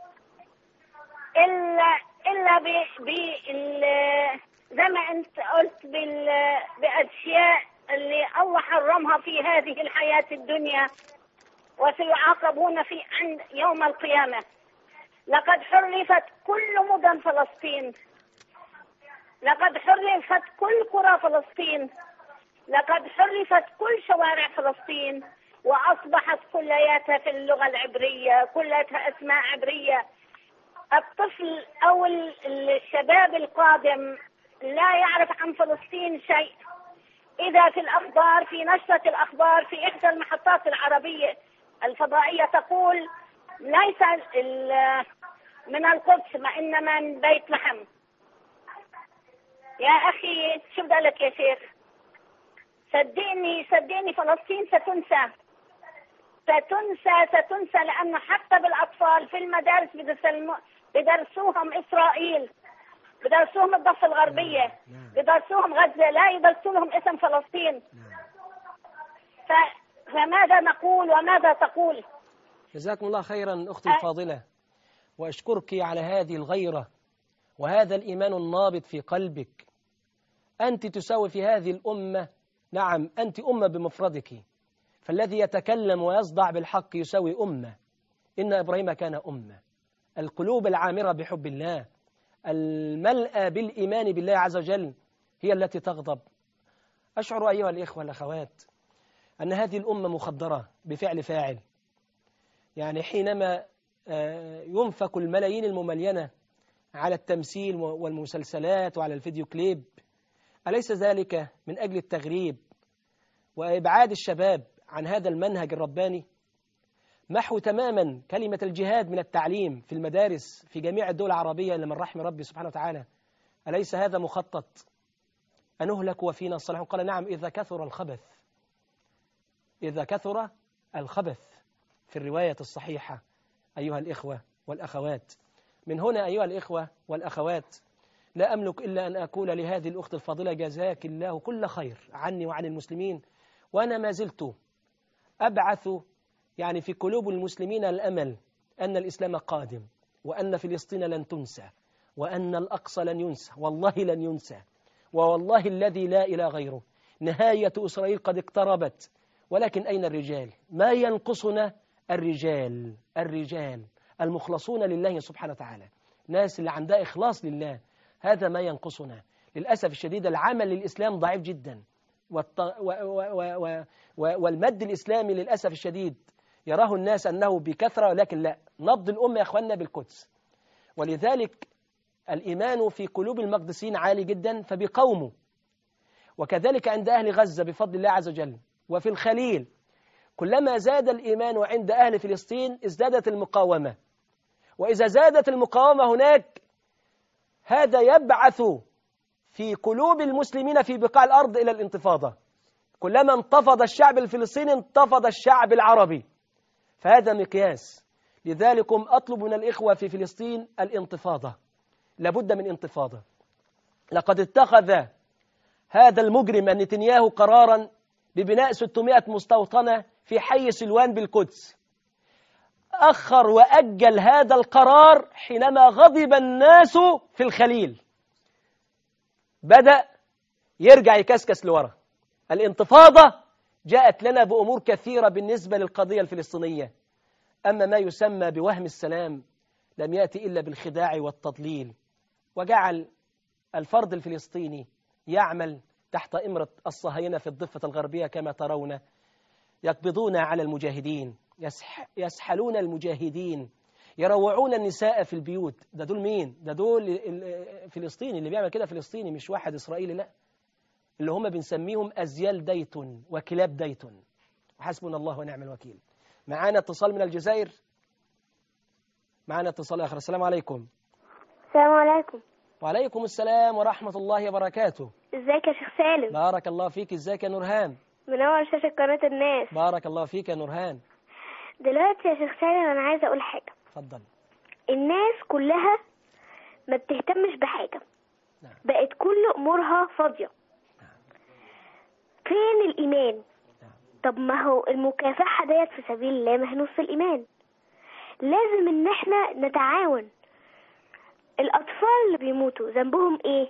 إلا إلا ب بال زي ما أنت قلت بال بأشياء اللي الله حرمها في هذه الحياة الدنيا، وسيعاقبون في عند يوم القيامة. لقد حرفت كل مدن فلسطين، لقد حرفت كل قرى فلسطين، لقد حرفت كل شوارع فلسطين، وأصبحت كلياتها في اللغة العبرية، كلياتها أسماء عبرية. الطفل أو الشباب القادم لا يعرف عن فلسطين شيء. إذا في الأخبار، في نشرة الأخبار في إحدى المحطات العربية الفضائية تقول ليس من القدس ما إنما من بيت لحم. يا أخي شو بدي أقول لك يا شيخ، صدقني صدقني فلسطين ستنسى ستنسى ستنسى لأنه حتى بالأطفال في المدارس بدرسوهم إسرائيل، بدرسوهم الضفة الغربية، بدرسوهم غزة، لا يدرسوهم اسم فلسطين. ف... فماذا نقول وماذا تقول؟ جزاكم الله خيرا أختي الفاضلة، وأشكرك على هذه الغيرة وهذا الإيمان النابض في قلبك. أنت تساوي في هذه الأمة، نعم أنت أمة بمفردك، فالذي يتكلم ويصدع بالحق يساوي أمة. إن إبراهيم كان أمة. القلوب العامرة بحب الله الملأى بالإيمان بالله عز وجل هي التي تغضب. أشعر أيها الإخوة والأخوات أن هذه الأمة مخدرة بفعل فاعل. يعني حينما ينفق الملايين المملينة على التمثيل والمسلسلات وعلى الفيديو كليب، أليس ذلك من أجل التغريب وإبعاد الشباب عن هذا المنهج الرباني؟ محو تماما كلمة الجهاد من التعليم في المدارس في جميع الدول العربية لمن رحم ربي سبحانه وتعالى. أليس هذا مخطط؟ أنهلك وفينا الصالحون؟ قال نعم، إذا كثر الخبث، إذا كثر الخبث في الرواية الصحيحة أيها الإخوة والأخوات. من هنا أيها الإخوة والأخوات لا أملك إلا أن أقول لهذه الأخت الفاضلة جزاك الله كل خير عني وعن المسلمين، وأنا ما زلت أبعث يعني في قلوب المسلمين الأمل أن الإسلام قادم وأن فلسطين لن تنسى وأن الأقصى لن ينسى، والله لن ينسى، ووالله الذي لا إله غيره نهاية إسرائيل قد اقتربت. ولكن أين الرجال؟ ما ينقصنا الرجال، الرجال المخلصون لله سبحانه وتعالى، ناس اللي عندها إخلاص لله، هذا ما ينقصنا. للأسف الشديد العمل للإسلام ضعيف جدا، والط... و... و... و... و... والمد الإسلامي للأسف الشديد يراه الناس أنه بكثرة، ولكن لا، نبض الأمة يا أخواننا بالقدس. ولذلك الإيمان في قلوب المقدسين عالي جدا فبيقاوموا، وكذلك عند أهل غزة بفضل الله عز وجل، وفي الخليل كلما زاد الإيمان عند أهل فلسطين ازدادت المقاومة، وإذا زادت المقاومة هناك هذا يبعث في قلوب المسلمين في بقاع الأرض إلى الانتفاضة. كلما انتفض الشعب الفلسطيني انتفض الشعب العربي، فهذا مقياس. لذلكم أطلب من الإخوة في فلسطين الانتفاضة، لابد من انتفاضة. لقد اتخذ هذا المجرم نتنياهو قرارا ببناء ستمائة مستوطنة في حي سلوان بالقدس، أخر وأجل هذا القرار حينما غضب الناس في الخليل، بدأ يرجع يكسكس لورا. الانتفاضة جاءت لنا بأمور كثيرة بالنسبة للقضية الفلسطينية، أما ما يسمى بوهم السلام لم يأتي إلا بالخداع والتضليل، وجعل الفرد الفلسطيني يعمل تحت إمرة الصهاينة في الضفة الغربية كما ترون، يقبضون على المجاهدين، يسح يسحلون المجاهدين، يروعون النساء في البيوت. ده دول مين؟ ده دول فلسطيني، اللي بيعمل كده فلسطيني مش واحد إسرائيلي، لا، اللي هم بنسميهم أزيال ديتون وكلاب ديتون، وحسبنا الله ونعم الوكيل. معانا اتصال من الجزائر، معانا اتصال آخر. السلام عليكم. السلام عليكم. وعليكم السلام ورحمة الله وبركاته. ازيك يا شيخ سالم؟ بارك الله فيك. ازيك يا نورهان؟ منور شاشة قناة الناس. بارك الله فيك يا نورهان. دلوقتي يا شيخ سالم أنا عايزة أقول حاجة. اتفضل. الناس كلها ما بتهتمش بحاجة. نعم. بقت كل أمورها فاضية. نعم. فين الإيمان؟ نعم. طب ما هو المكافحة ديت في سبيل الله، ما هي نص الإيمان. لازم إن احنا نتعاون. الأطفال اللي بيموتوا ذنبهم إيه؟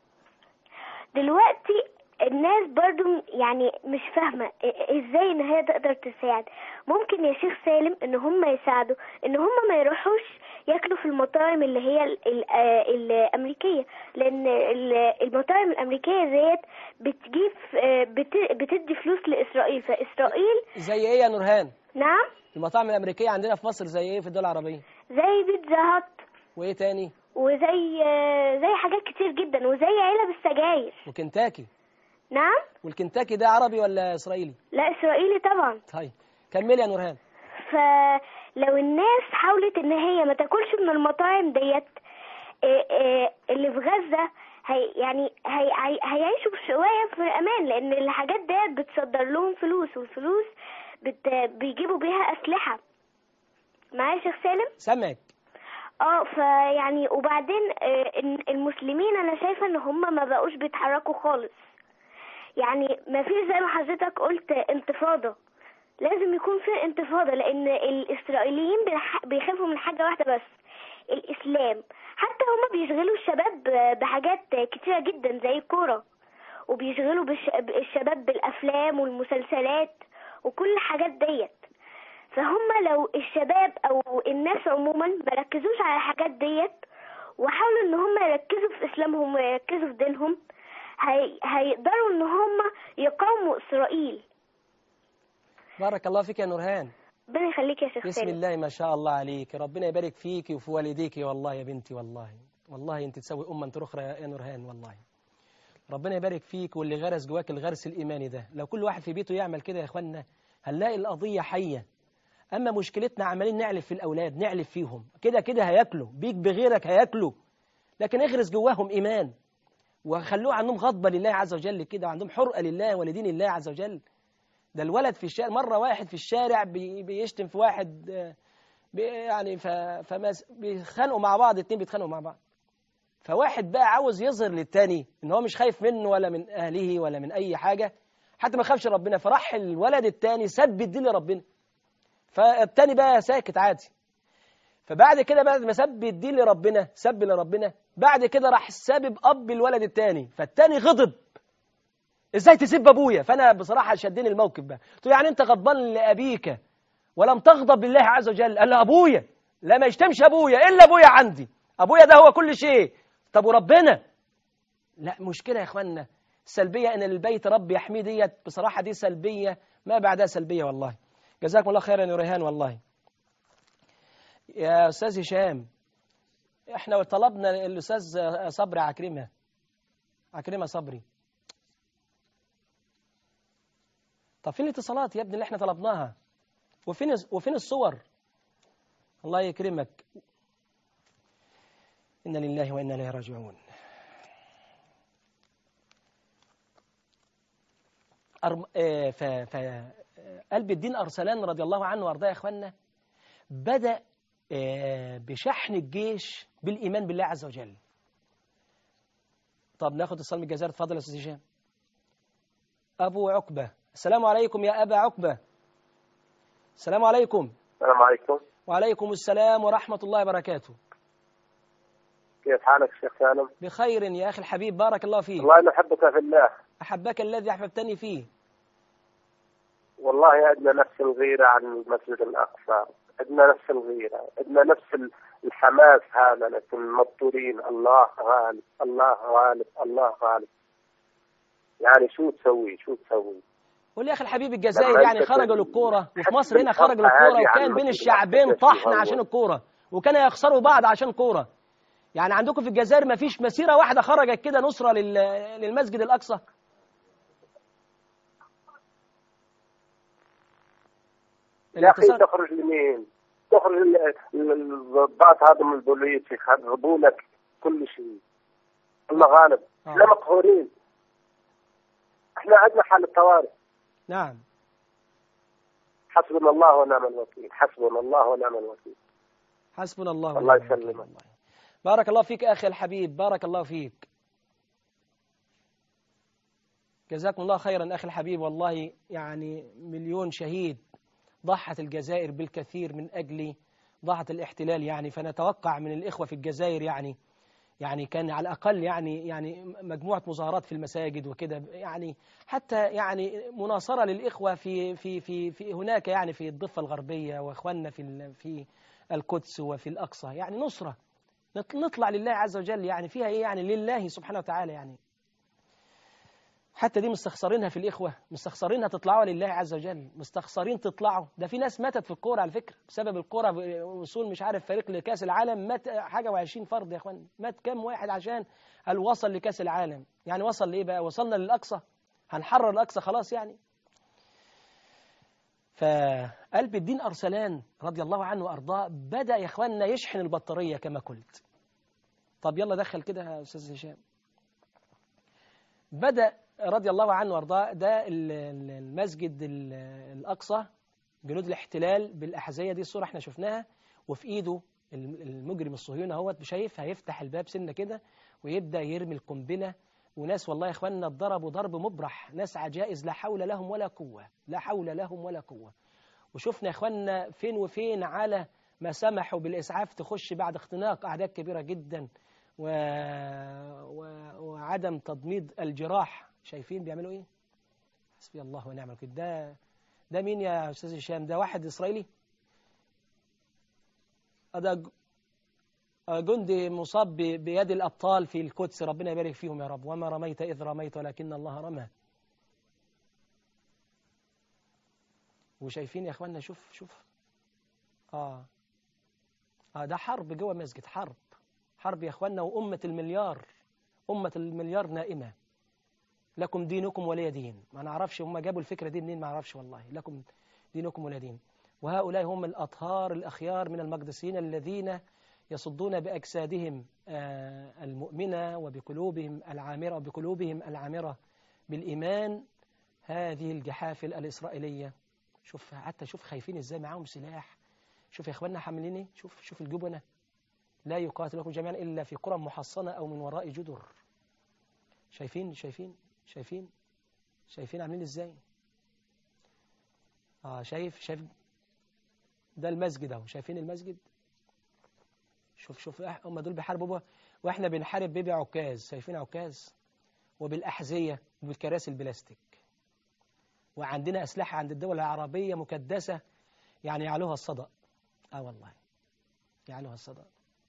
دلوقتي الناس برضو يعني مش فاهمة ازاي ان هي تقدر تساعد. ممكن يا شيخ سالم ان هم يساعدوا ان هم ما يروحوش ياكلوا في المطاعم اللي هي ال ال الامريكية، لان المطاعم الامريكية ديت بتجيب بتدي فلوس لاسرائيل، فاسرائيل زي ايه يا نورهان؟ نعم. المطاعم الامريكية عندنا في مصر زي ايه في الدول العربية؟ زي بيتزا هات، وايه تاني؟ وزي زي حاجات كتير جدا، وزي علب السجاير. وكنتاكي. نعم. والكنتاكي ده عربي ولا اسرائيلي؟ لا اسرائيلي طبعا. طيب كملي يا نورهان. فلو الناس حاولت ان هي ما تاكلش من المطاعم ديت اللي في غزة، هي يعني هي هيعيشوا شويه في امان، لان الحاجات ديت بتصدر لهم فلوس، والفلوس بت بيجيبوا بيها اسلحه. معايا يا شيخ سالم؟ سامعك. اه فيعني وبعدين المسلمين انا شايفه ان هم ما بقوش بيتحركوا خالص، يعني ما فيش زي ما حضرتك قلت انتفاضه. لازم يكون في انتفاضه، لان الاسرائيليين بيخافوا من حاجه واحده بس، الاسلام. حتى هم بيشغلوا الشباب بحاجات كتيره جدا زي الكوره، وبيشغلوا الشباب بالافلام والمسلسلات وكل الحاجات ديت. فهم لو الشباب او الناس عموما ما ركزوش على الحاجات ديت، وحاولوا ان هم يركزوا في اسلامهم ويركزوا في دينهم، هي... هيقدروا ان هم يقاوموا اسرائيل. بارك الله فيك يا نورهان. ربنا يخليك يا شيخ بسم سالم. الله ما شاء الله عليك، ربنا يبارك فيك وفي والديك. والله يا بنتي، والله والله انت تسوي امه انت اخرى يا نورهان، والله ربنا يبارك فيك. واللي غرس جواك الغرس الايماني ده، لو كل واحد في بيته يعمل كده يا اخوانا هنلاقي القضيه حيه. اما مشكلتنا عمالين نعلف في الاولاد، نعلف فيهم كده كده هياكلوا بيك بغيرك هياكلوا، لكن اغرس جواهم ايمان وخلوه عندهم غضبه لله عز وجل كده، وعندهم حرقه لله ولدين الله عز وجل. ده الولد في الشارع مرة واحد في الشارع بي بيشتم في واحد بي يعني فما بيتخانقوا مع بعض، اتنين بيتخانقوا مع بعض، فواحد بقى عاوز يظهر للتاني ان هو مش خايف منه ولا من اهله ولا من اي حاجة، حتى ما خافش ربنا، فراح الولد التاني سب الدين لربنا، فالتاني بقى ساكت عادي. فبعد كده بعد ما سب الدين لربنا، سب لربنا، بعد كده راح سابب اب الولد التاني، فالتاني غضب، ازاي تسب ابويا؟ فانا بصراحه شدني الموقف بقى، قلت له يعني انت غضبان لابيك ولم تغضب لله عز وجل؟ قال له ابويا لا ما يشتمش ابويا الا ابويا عندي، ابويا ده هو كل شيء. طب وربنا؟ لا مشكله يا اخوانا سلبيه ان البيت رب يحميه، ديت بصراحه دي سلبيه ما بعدها سلبيه والله. جزاكم الله خيرا يا ريهان والله. يا استاذ هشام، احنا طلبنا الاستاذ صبري عكرمه، عكرمه صبري. طب فين الاتصالات يا ابني اللي احنا طلبناها؟ وفين وفين الصور؟ الله يكرمك. إنا لله وإنا إليه راجعون. أرم... آه ف... ف... قلب الدين أرسلان رضي الله عنه وأرضاه يا إخواننا بدأ آه بشحن الجيش بالإيمان بالله عز وجل. طب ناخد اتصال من الجزائر، اتفضل يا أستاذ هشام. أبو عقبة، السلام عليكم يا أبا عقبة. السلام عليكم. السلام عليكم. وعليكم السلام ورحمة الله وبركاته. كيف حالك شيخ سالم؟ بخير يا أخي الحبيب، بارك الله فيك. والله أنا أحبك في الله. أحبك الذي أحببتني فيه. والله عندنا نفس الغيرة عن المسجد الأقصى، عندنا نفس الغيرة، عندنا نفس الحماس هذا، لكن مضطورين. الله غالب، الله غالب، الله غالب. يعني شو تسوي شو تسوي؟ قول يا أخي الحبيب الجزائر يعني خرجوا للكورة، وفي مصر هنا خرجوا للكورة، وكان بين الشعبين طحن عشان الكورة، وكان يخسروا بعض عشان كورة. يعني عندكم في الجزائر ما فيش مسيرة واحدة خرجت كده نصرة للمسجد الأقصى؟ يا أخي تخرج لمين؟ تخرج الضباط هذا من البوليس يخربوا لك كل شيء. الله غالب. آه. احنا مقهورين، احنا عندنا حالة طوارئ. نعم. حسبنا الله ونعم الوكيل، حسبنا الله ونعم الوكيل. حسبنا الله الله ونعم الوكيل. يسلمك. بارك الله فيك أخي الحبيب، بارك الله فيك. جزاكم الله خيرا أخي الحبيب. والله يعني مليون شهيد ضحت الجزائر بالكثير من أجل ضحة الاحتلال يعني، فنتوقع من الإخوة في الجزائر يعني يعني كان على الأقل يعني يعني مجموعة مظاهرات في المساجد وكده، يعني حتى يعني مناصرة للإخوة في في في في هناك يعني في الضفة الغربية، وإخواننا في في القدس وفي الأقصى، يعني نصرة نطلع لله عز وجل، يعني فيها إيه يعني لله سبحانه وتعالى يعني. حتى دي مستخسرينها في الإخوة، مستخسرينها تطلعوا لله عز وجل، مستخسرين تطلعوا. ده في ناس ماتت في الكورة على فكرة بسبب الكورة، وصول مش عارف فريق لكأس العالم مات حاجة وعشرين فرد يا أخوان. مات كم واحد عشان قال وصل لكأس العالم؟ يعني وصل لإيه بقى؟ وصلنا للأقصى؟ هنحرر الأقصى خلاص يعني. فقلب الدين أرسلان رضي الله عنه وأرضاه بدأ يا أخواننا يشحن البطارية كما قلت. طب يلا دخل كده يا أستاذ هشام. بدأ رضي الله عنه وارضاه ده المسجد الأقصى، جنود الاحتلال بالأحذية دي، الصورة احنا شفناها، وفي ايده المجرم الصهيوني اهوت شايف هيفتح الباب سنة كده ويبدأ يرمي القنبلة، وناس والله يا اخواننا اتضربوا ضرب مبرح، ناس عجائز لا حول لهم ولا قوة، لا حول لهم ولا قوة. وشفنا يا اخواننا فين وفين على ما سمحوا بالإسعاف تخش بعد اختناق أعداد كبيرة جدا و... و... وعدم تضميد الجراح. شايفين بيعملوا ايه؟ حسبي الله ونعم الوكيل. ده ده مين يا استاذ هشام؟ ده واحد اسرائيلي، ده جندي مصاب بيد الابطال في القدس، ربنا يبارك فيهم يا رب. وما رميت اذ رميت ولكن الله رمى. وشايفين يا اخواننا، شوف شوف اه اه ده حرب جوه المسجد، حرب حرب يا اخواننا. وامه المليار، امه المليار نائمه. لكم دينكم ولي دين. ما نعرفش هم جابوا الفكرة دي منين، ما نعرفش والله. لكم دينكم ولي دين. وهؤلاء هم الأطهار الأخيار من المقدسين الذين يصدون بأجسادهم المؤمنة وبقلوبهم العامرة وبقلوبهم العامرة بالإيمان هذه الجحافل الإسرائيلية. شوف حتى شوف خايفين إزاي، معاهم سلاح. شوف يا إخواننا حاملين إيه، شوف شوف الجبنة. لا يقاتلكم جميعا إلا في قرى محصنة أو من وراء جدر. شايفين شايفين شايفين شايفين عاملين ازاي؟ اه شايف شايف ده المسجد اهو، شايفين المسجد؟ شوف شوف هم دول بيحاربوا، واحنا بنحارب بيه بعكاز، شايفين عكاز وبالأحذية وبالكراسي البلاستيك، وعندنا أسلحة عند الدول العربية مكدسة يعني يعلوها الصدى. اه والله يعلوها الصدى.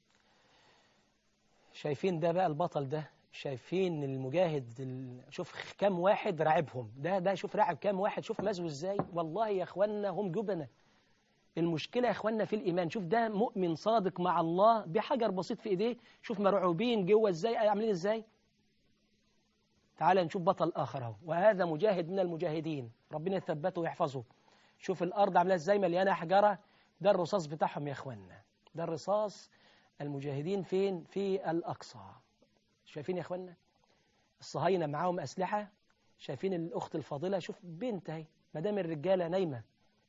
شايفين ده بقى البطل ده، شايفين المجاهد ال... شوف كم واحد راعبهم، ده ده شوف راعب كم واحد، شوف مزو ازاي. والله يا اخوانا هم جبنة. المشكلة يا اخوانا في الإيمان. شوف ده مؤمن صادق مع الله بحجر بسيط في ايديه، شوف مرعوبين جوه ازاي، عاملين ازاي. تعال نشوف بطل آخر اهو، وهذا مجاهد من المجاهدين، ربنا يثبته ويحفظه. شوف الأرض عاملة ازاي، مليانة حجرة. ده الرصاص بتاعهم يا اخوانا، ده الرصاص. المجاهدين فين؟ في الأقصى. شايفين يا اخوانا الصهاينة معاهم أسلحة. شايفين الأخت الفاضلة، شوف بنت اهي، مدام الرجالة نايمة،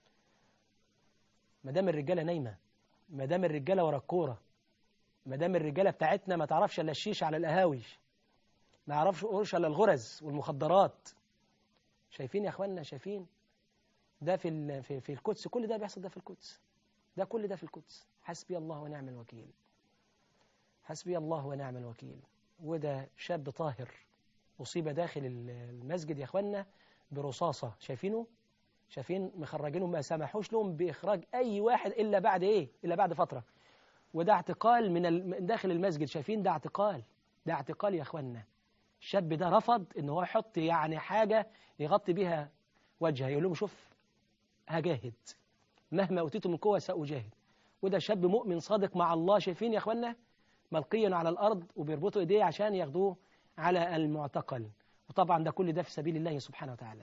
مدام الرجالة نايمة، مدام الرجالة ورا الكورة، مدام الرجالة بتاعتنا ما تعرفش إلا الشيش على القهاوي، ما يعرفش قرش إلا الغرز والمخدرات. شايفين يا اخوانا؟ شايفين ده في في في القدس، كل ده بيحصل ده في القدس، ده كل ده في القدس. حسبي الله ونعم الوكيل، حسبي الله ونعم الوكيل. وده شاب طاهر أصيب داخل المسجد يا اخوانا برصاصة. شايفينه؟ شايفين مخرجينه، ما سمحوش لهم بإخراج أي واحد إلا بعد إيه؟ إلا بعد فترة. وده اعتقال من داخل المسجد. شايفين ده اعتقال، ده اعتقال يا اخوانا. الشاب ده رفض إن هو يحط يعني حاجة يغطي بها وجهه، يقول لهم شوف هجاهد مهما أوتيت من قوة سأجاهد. وده شاب مؤمن صادق مع الله. شايفين يا اخوانا ملقيا على الأرض وبيربطوا إيديه عشان ياخدوه على المعتقل. وطبعا ده كل ده في سبيل الله سبحانه وتعالى.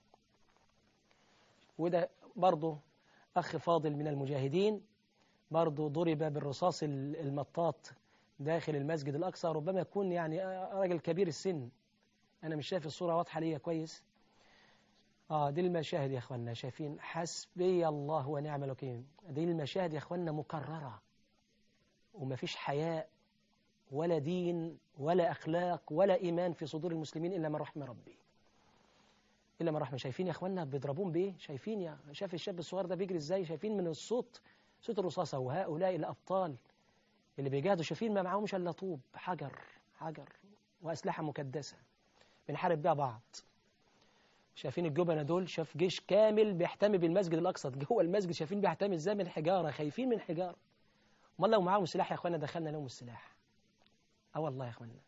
وده برضه أخ فاضل من المجاهدين، برضه ضرب بالرصاص المطاط داخل المسجد الأقصى. ربما يكون يعني راجل كبير السن، أنا مش شايف الصورة واضحة ليا كويس. آه دي المشاهد يا أخوانا. شايفين؟ حسبي الله ونعم الوكيل. دي المشاهد يا أخوانا مكررة، وما فيش حياء ولا دين ولا أخلاق ولا إيمان في صدور المسلمين إلا ما رحم ربي، إلا ما رحمه. شايفين يا أخوانا بيضربون بإيه؟ شايفين يا شاف الشاب الصغير ده بيجري إزاي؟ شايفين من الصوت، صوت الرصاصة. وهؤلاء الأبطال اللي بيجاهدوا شايفين ما معهمش إلا طوب، حجر حجر وأسلحة مكدسة بنحارب بها بعض. شايفين الجبنة دول؟ شاف جيش كامل بيحتمي بالمسجد الأقصى جوه المسجد. شايفين بيحتمي إزاي؟ من الحجارة، خايفين من الحجارة. امال لو معاهم سلاح يا أخوانا دخلنا لهم السلاح. أه والله يا أخوانا.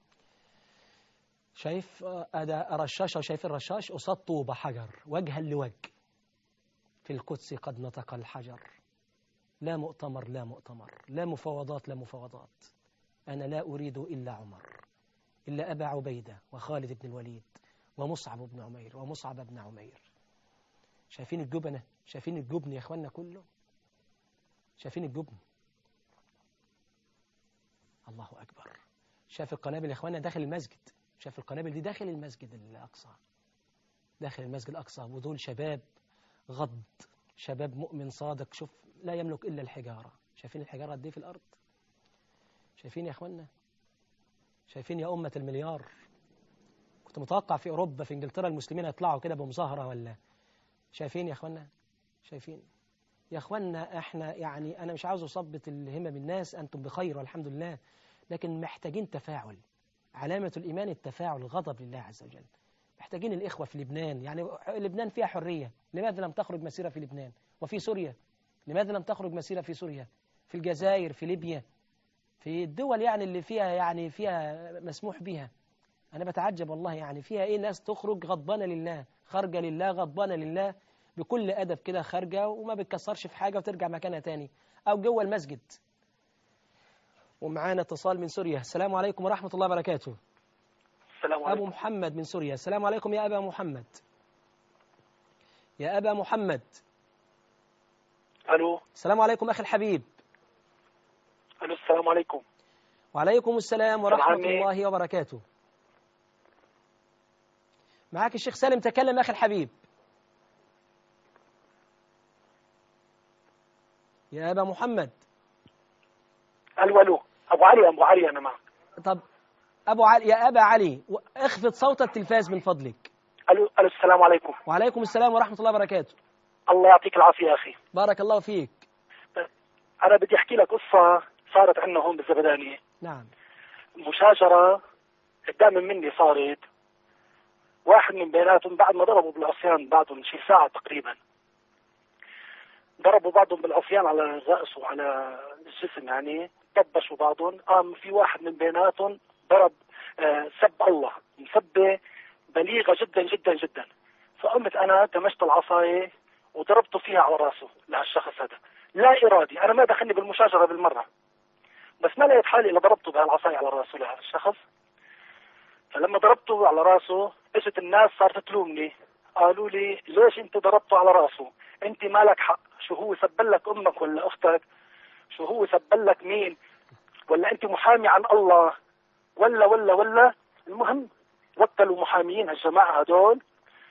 شايف أدا رشاشة، وشايف الرشاش قصاد طوبة حجر وجها لوجه. في القدس قد نطق الحجر. لا مؤتمر لا مؤتمر، لا مفاوضات لا مفاوضات. أنا لا أريد إلا عمر، إلا أبا عبيدة وخالد بن الوليد ومصعب بن عمير ومصعب بن عمير. شايفين الجبنة؟ شايفين الجبن يا أخوانا كله؟ شايفين الجبن؟ الله أكبر. شاف القنابل يا أخوانا داخل المسجد، شاف القنابل دي داخل المسجد الأقصى، داخل المسجد الأقصى. ودول شباب غض، شباب مؤمن صادق. شوف لا يملك إلا الحجارة. شايفين الحجارة قد إيه في الأرض؟ شايفين يا أخوانا؟ شايفين يا أمة المليار؟ كنت متوقع في أوروبا في إنجلترا المسلمين يطلعوا كده بمظاهرة ولا؟ شايفين يا أخوانا؟ شايفين يا أخوانا؟ إحنا يعني أنا مش عاوز أصبت الهمة بالناس، أنتم بخير والحمد لله، لكن محتاجين تفاعل. علامة الإيمان التفاعل، الغضب لله عز وجل. محتاجين الإخوة في لبنان، يعني لبنان فيها حرية، لماذا لم تخرج مسيرة في لبنان؟ وفي سوريا لماذا لم تخرج مسيرة في سوريا؟ في الجزائر، في ليبيا، في الدول يعني اللي فيها يعني فيها مسموح بها. أنا بتعجب والله، يعني فيها إيه ناس تخرج غضبانة لله، خارجة لله، غضبانة لله بكل أدب كده، خارجة وما بتكسرش في حاجة وترجع مكانها تاني، أو جوه المسجد. ومعانا اتصال من سوريا. السلام عليكم ورحمة الله وبركاته. السلام عليكم. أبو محمد من سوريا. السلام عليكم يا أبا محمد. يا أبا محمد. ألو. السلام عليكم أخي الحبيب. ألو السلام عليكم. وعليكم السلام ورحمة الله وبركاته. معك الشيخ سالم، تكلم أخي الحبيب. يا أبا محمد. ألو ألو أبو علي، أبو علي أنا معك. طب أبو علي، يا أبا علي اخفض صوت التلفاز من فضلك. ألو ألو السلام عليكم. وعليكم السلام ورحمة الله وبركاته. الله يعطيك العافية يا أخي. بارك الله فيك. أنا بدي أحكي لك قصة صارت عندنا هون بالزبدانية نعم. مشاجرة قدام مني صارت. واحد من بيناتهم بعد ما ضربوا بالعصيان بعضهم شي ساعة تقريبا، ضربوا بعضهم بالعصيان على الرأس وعلى الجسم، يعني طبشوا بعضهم. قام في واحد من بيناتهم ضرب آه سب الله مسبة بليغة جدا جدا جدا. فقمت أنا تمشت العصاية وضربته فيها على راسه لهالشخص هذا، لا إرادي. أنا ما دخلني بالمشاجرة بالمرة، بس ما لقيت حالي إلا ضربته بهالعصاية على راسه لهذا الشخص. فلما ضربته على راسه اجت الناس صارت تلومني، قالوا لي ليش انت ضربته على راسه؟ انت مالك حق، شو هو سبلك امك ولا اختك؟ شو هو سبلك مين؟ ولا انت محامي عن الله؟ ولا ولا ولا المهم وكلوا محاميين هالجماعة هدول،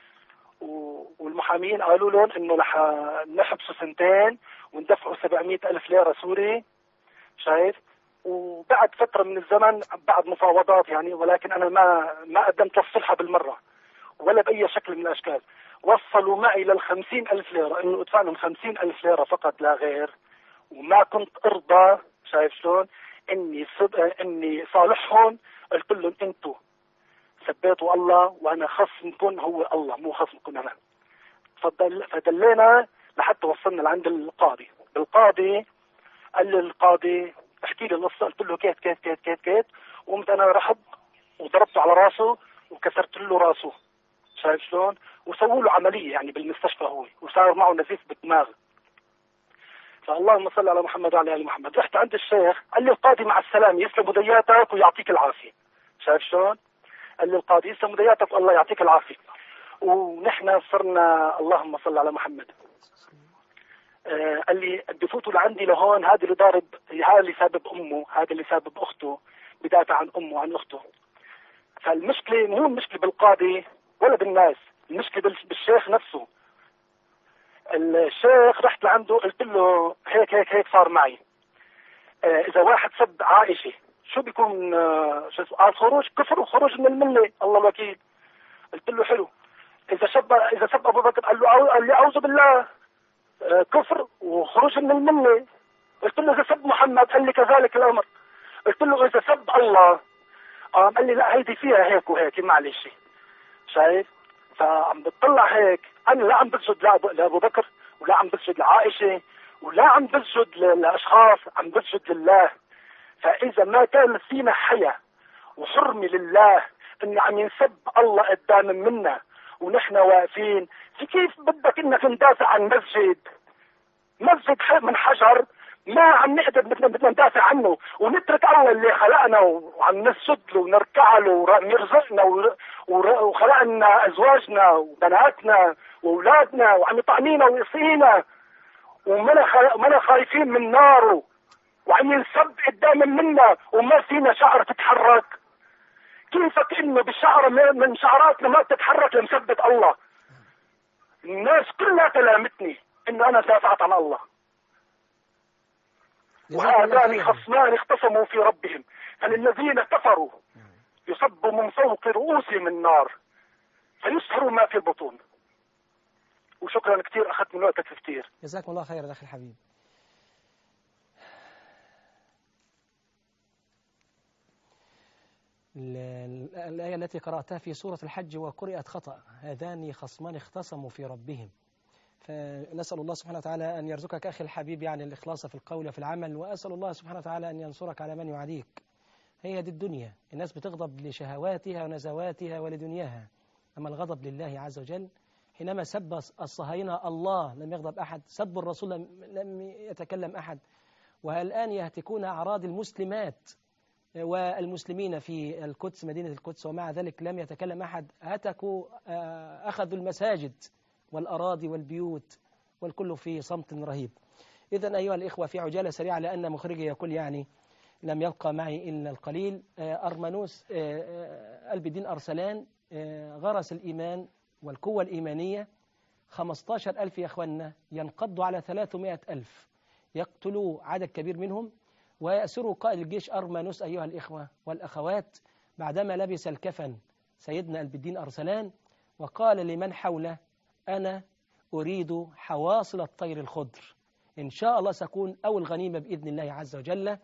والمحاميين قالوا لهم انه رح نحبسوا سنتين وندفعوا سبعمية الف ليرة سوري، شايف؟ وبعد فترة من الزمن بعد مفاوضات يعني، ولكن أنا ما ما قدمت الصلحة بالمرة ولا بأي شكل من الأشكال. وصلوا معي للخمسين ألف ليرة إنه أدفع لهم خمسين ألف ليرة فقط لا غير، وما كنت أرضى، شايف شلون؟ إني صد... إني صالحهم. قلت لهم أنتوا سبيتوا الله وأنا خصمكم هو الله مو خصمكم أنا. فدل... فدلينا لحتى وصلنا لعند القاضي. القاضي قال لي القاضي احكي لي القصه. قلت له كيف كيف كيف كيف كيف وقمت انا رحب وضربته على راسه وكسرت له راسه، شايف شلون؟ وسووا له عمليه يعني بالمستشفى هو، وصار معه نزيف بالدماغ. فاللهم صل على محمد وعلى ال محمد. رحت عند الشيخ قال لي القاضي مع السلامه يسلم ودياتك ويعطيك العافيه، شايف شلون؟ قال لي القاضي يسلم ودياتك والله يعطيك العافيه. ونحن صرنا اللهم صل على محمد. آه قال لي بفوتوا لعندي لهون، هذا اللي ضارب، هذا اللي سبب امه، هذا اللي سبب اخته، بدافع عن امه وعن اخته. فالمشكله مو المشكله بالقاضي ولا بالناس، المشكله بالشيخ نفسه. الشيخ رحت لعنده قلت له هيك هيك هيك صار معي. آه اذا واحد سب عائشه شو بيكون آه شو قال خروج كفر وخروج من المله، الله الوكيل. قلت له حلو. اذا سب اذا سب ابو بكر قال له قال لي اعوذ بالله كفر وخروج من المله. قلت له اذا سب محمد قال لي كذلك الامر. قلت له اذا سب الله قام قال لي لا هيدي فيها هيك وهيك معلش، شايف؟ فعم بتطلع هيك انا لا عم بسجد لابو بكر ولا عم بسجد لعائشه ولا عم بسجد لاشخاص، عم بسجد لله. فاذا ما كان فينا حياة وحرمه لله انه عم ينسب الله قدام منا ونحن واقفين، في كيف بدك انك ندافع عن مسجد مسجد من حجر ما عم نقدر بدنا ندافع عنه ونترك الله اللي خلقنا وعم نسجد له ونركع له ويرزقنا وخلقنا ازواجنا وبناتنا واولادنا وعم يطعمينا ويسقينا ومنا خايفين من ناره وعم ينسب قدام منا وما فينا شعر تتحرك. كيفك انه بالشعر من شعراتنا ما بتتحرك لمثبت الله؟ الناس كلها كلامتني انه انا دافعت عن الله. وهذان خصمان اختصموا في ربهم فللذين كفروا يصب من فوق رؤوسهم النار فيسهروا ما في البطون. وشكرا كثير، اخذت من وقتك كثير. جزاكم الله خيرا اخي الحبيب. الآية التي قرأتها في سورة الحج وقرأت خطأ، هذان خصمان اختصموا في ربهم. فنسأل الله سبحانه وتعالى أن يرزقك أخي الحبيب يعني الإخلاص في القول وفي العمل، وأسأل الله سبحانه وتعالى أن ينصرك على من يعاديك. هي دي الدنيا، الناس بتغضب لشهواتها ونزواتها ولدنياها، أما الغضب لله عز وجل. حينما سب الصهاينة الله لم يغضب أحد، سب الرسول لم يتكلم أحد، والآن يهتكون أعراض المسلمات والمسلمين في القدس مدينة القدس ومع ذلك لم يتكلم أحد. هتكوا أخذوا المساجد والأراضي والبيوت والكل في صمت رهيب. إذن أيها الإخوة في عجالة سريعة لأن مخرجي يقول يعني لم يبقى معي إلا القليل. أرمنوس قلب الدين أرسلان غرس الإيمان والقوة الإيمانية. خمسة عشر ألف يا أخوانا ينقضوا على ثلاثمائة ألف، يقتلوا عدد كبير منهم ويأسروا قائد الجيش أرمنوس أيها الإخوة والأخوات بعدما لبس الكفن سيدنا قلب الدين أرسلان وقال لمن حوله أنا أريد حواصل الطير الخضر، إن شاء الله سأكون أول غنيمة بإذن الله عز وجل.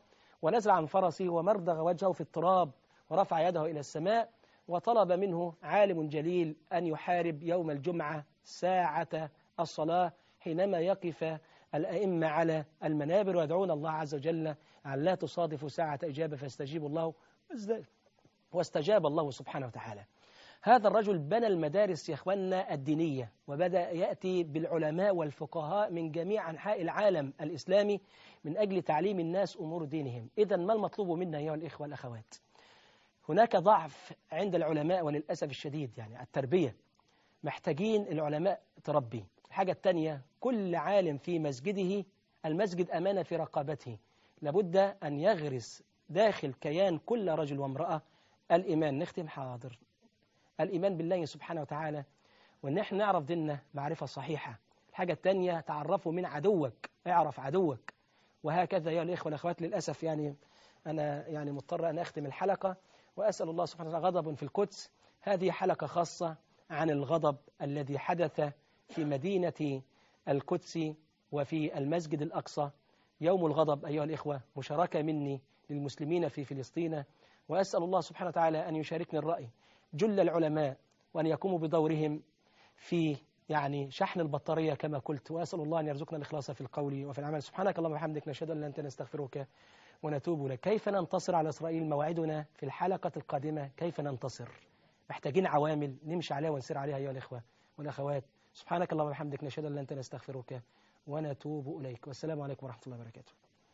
ونزل عن فرسه ومردغ وجهه في التراب ورفع يده إلى السماء، وطلب منه عالم جليل أن يحارب يوم الجمعة ساعة الصلاة حينما يقف الأئمة على المنابر ويدعون الله عز وجل أن لا تصادف ساعة إجابة فاستجيب الله، واستجاب الله سبحانه وتعالى. هذا الرجل بنى المدارس يا إخواننا الدينية، وبدأ يأتي بالعلماء والفقهاء من جميع أنحاء العالم الإسلامي من أجل تعليم الناس أمور دينهم. إذن ما المطلوب منا أيها الإخوة والأخوات؟ هناك ضعف عند العلماء وللأسف الشديد، يعني التربية محتاجين العلماء تربي. الحاجة الثانية، كل عالم في مسجده، المسجد أمانة في رقابته، لابد أن يغرس داخل كيان كل رجل وامرأة الإيمان. نختم حاضر الإيمان بالله سبحانه وتعالى، وأن احنا نعرف ديننا معرفة صحيحة. الحاجة الثانية، تعرفوا من عدوك، اعرف عدوك. وهكذا يا الإخوة والأخوات. للأسف يعني أنا يعني مضطر أن أختم الحلقة، وأسأل الله سبحانه وتعالى. غضب في القدس، هذه حلقة خاصة عن الغضب الذي حدث في مدينة القدس وفي المسجد الأقصى. يوم الغضب أيها الإخوة، مشاركة مني للمسلمين في فلسطين، وأسأل الله سبحانه وتعالى أن يشاركني الرأي جل العلماء، وأن يقوموا بدورهم في يعني شحن البطارية كما قلت. وأسأل الله أن يرزقنا الإخلاص في القول وفي العمل. سبحانك اللهم وبحمدك، نشهد أن لا إله إلا أنت، نستغفرك ونتوب لك. كيف ننتصر على إسرائيل؟ موعدنا في الحلقة القادمة. كيف ننتصر؟ محتاجين عوامل نمشي عليها ونسير عليها أيها الإخوة والأخوات. سبحانك اللهم وبحمدك، نشهد أن لا إله إلا أنت، نستغفرك ونتوب إليك. والسلام عليكم ورحمة الله وبركاته.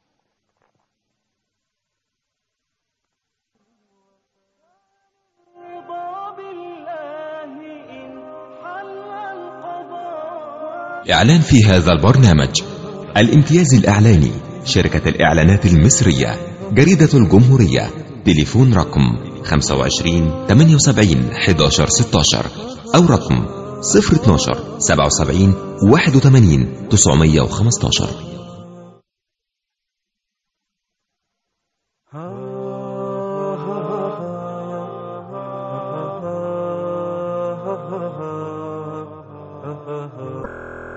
إعلان في هذا البرنامج: الامتياز الإعلاني، شركة الإعلانات المصرية، جريدة الجمهورية. تليفون رقم خمسة وعشرين ثمانية وسبعين أحد عشر ستة عشر أو رقم صفر اثناشر سبعة وسبعين واحد وثمانين تسعمائة وخمسة عشر. ها ها ها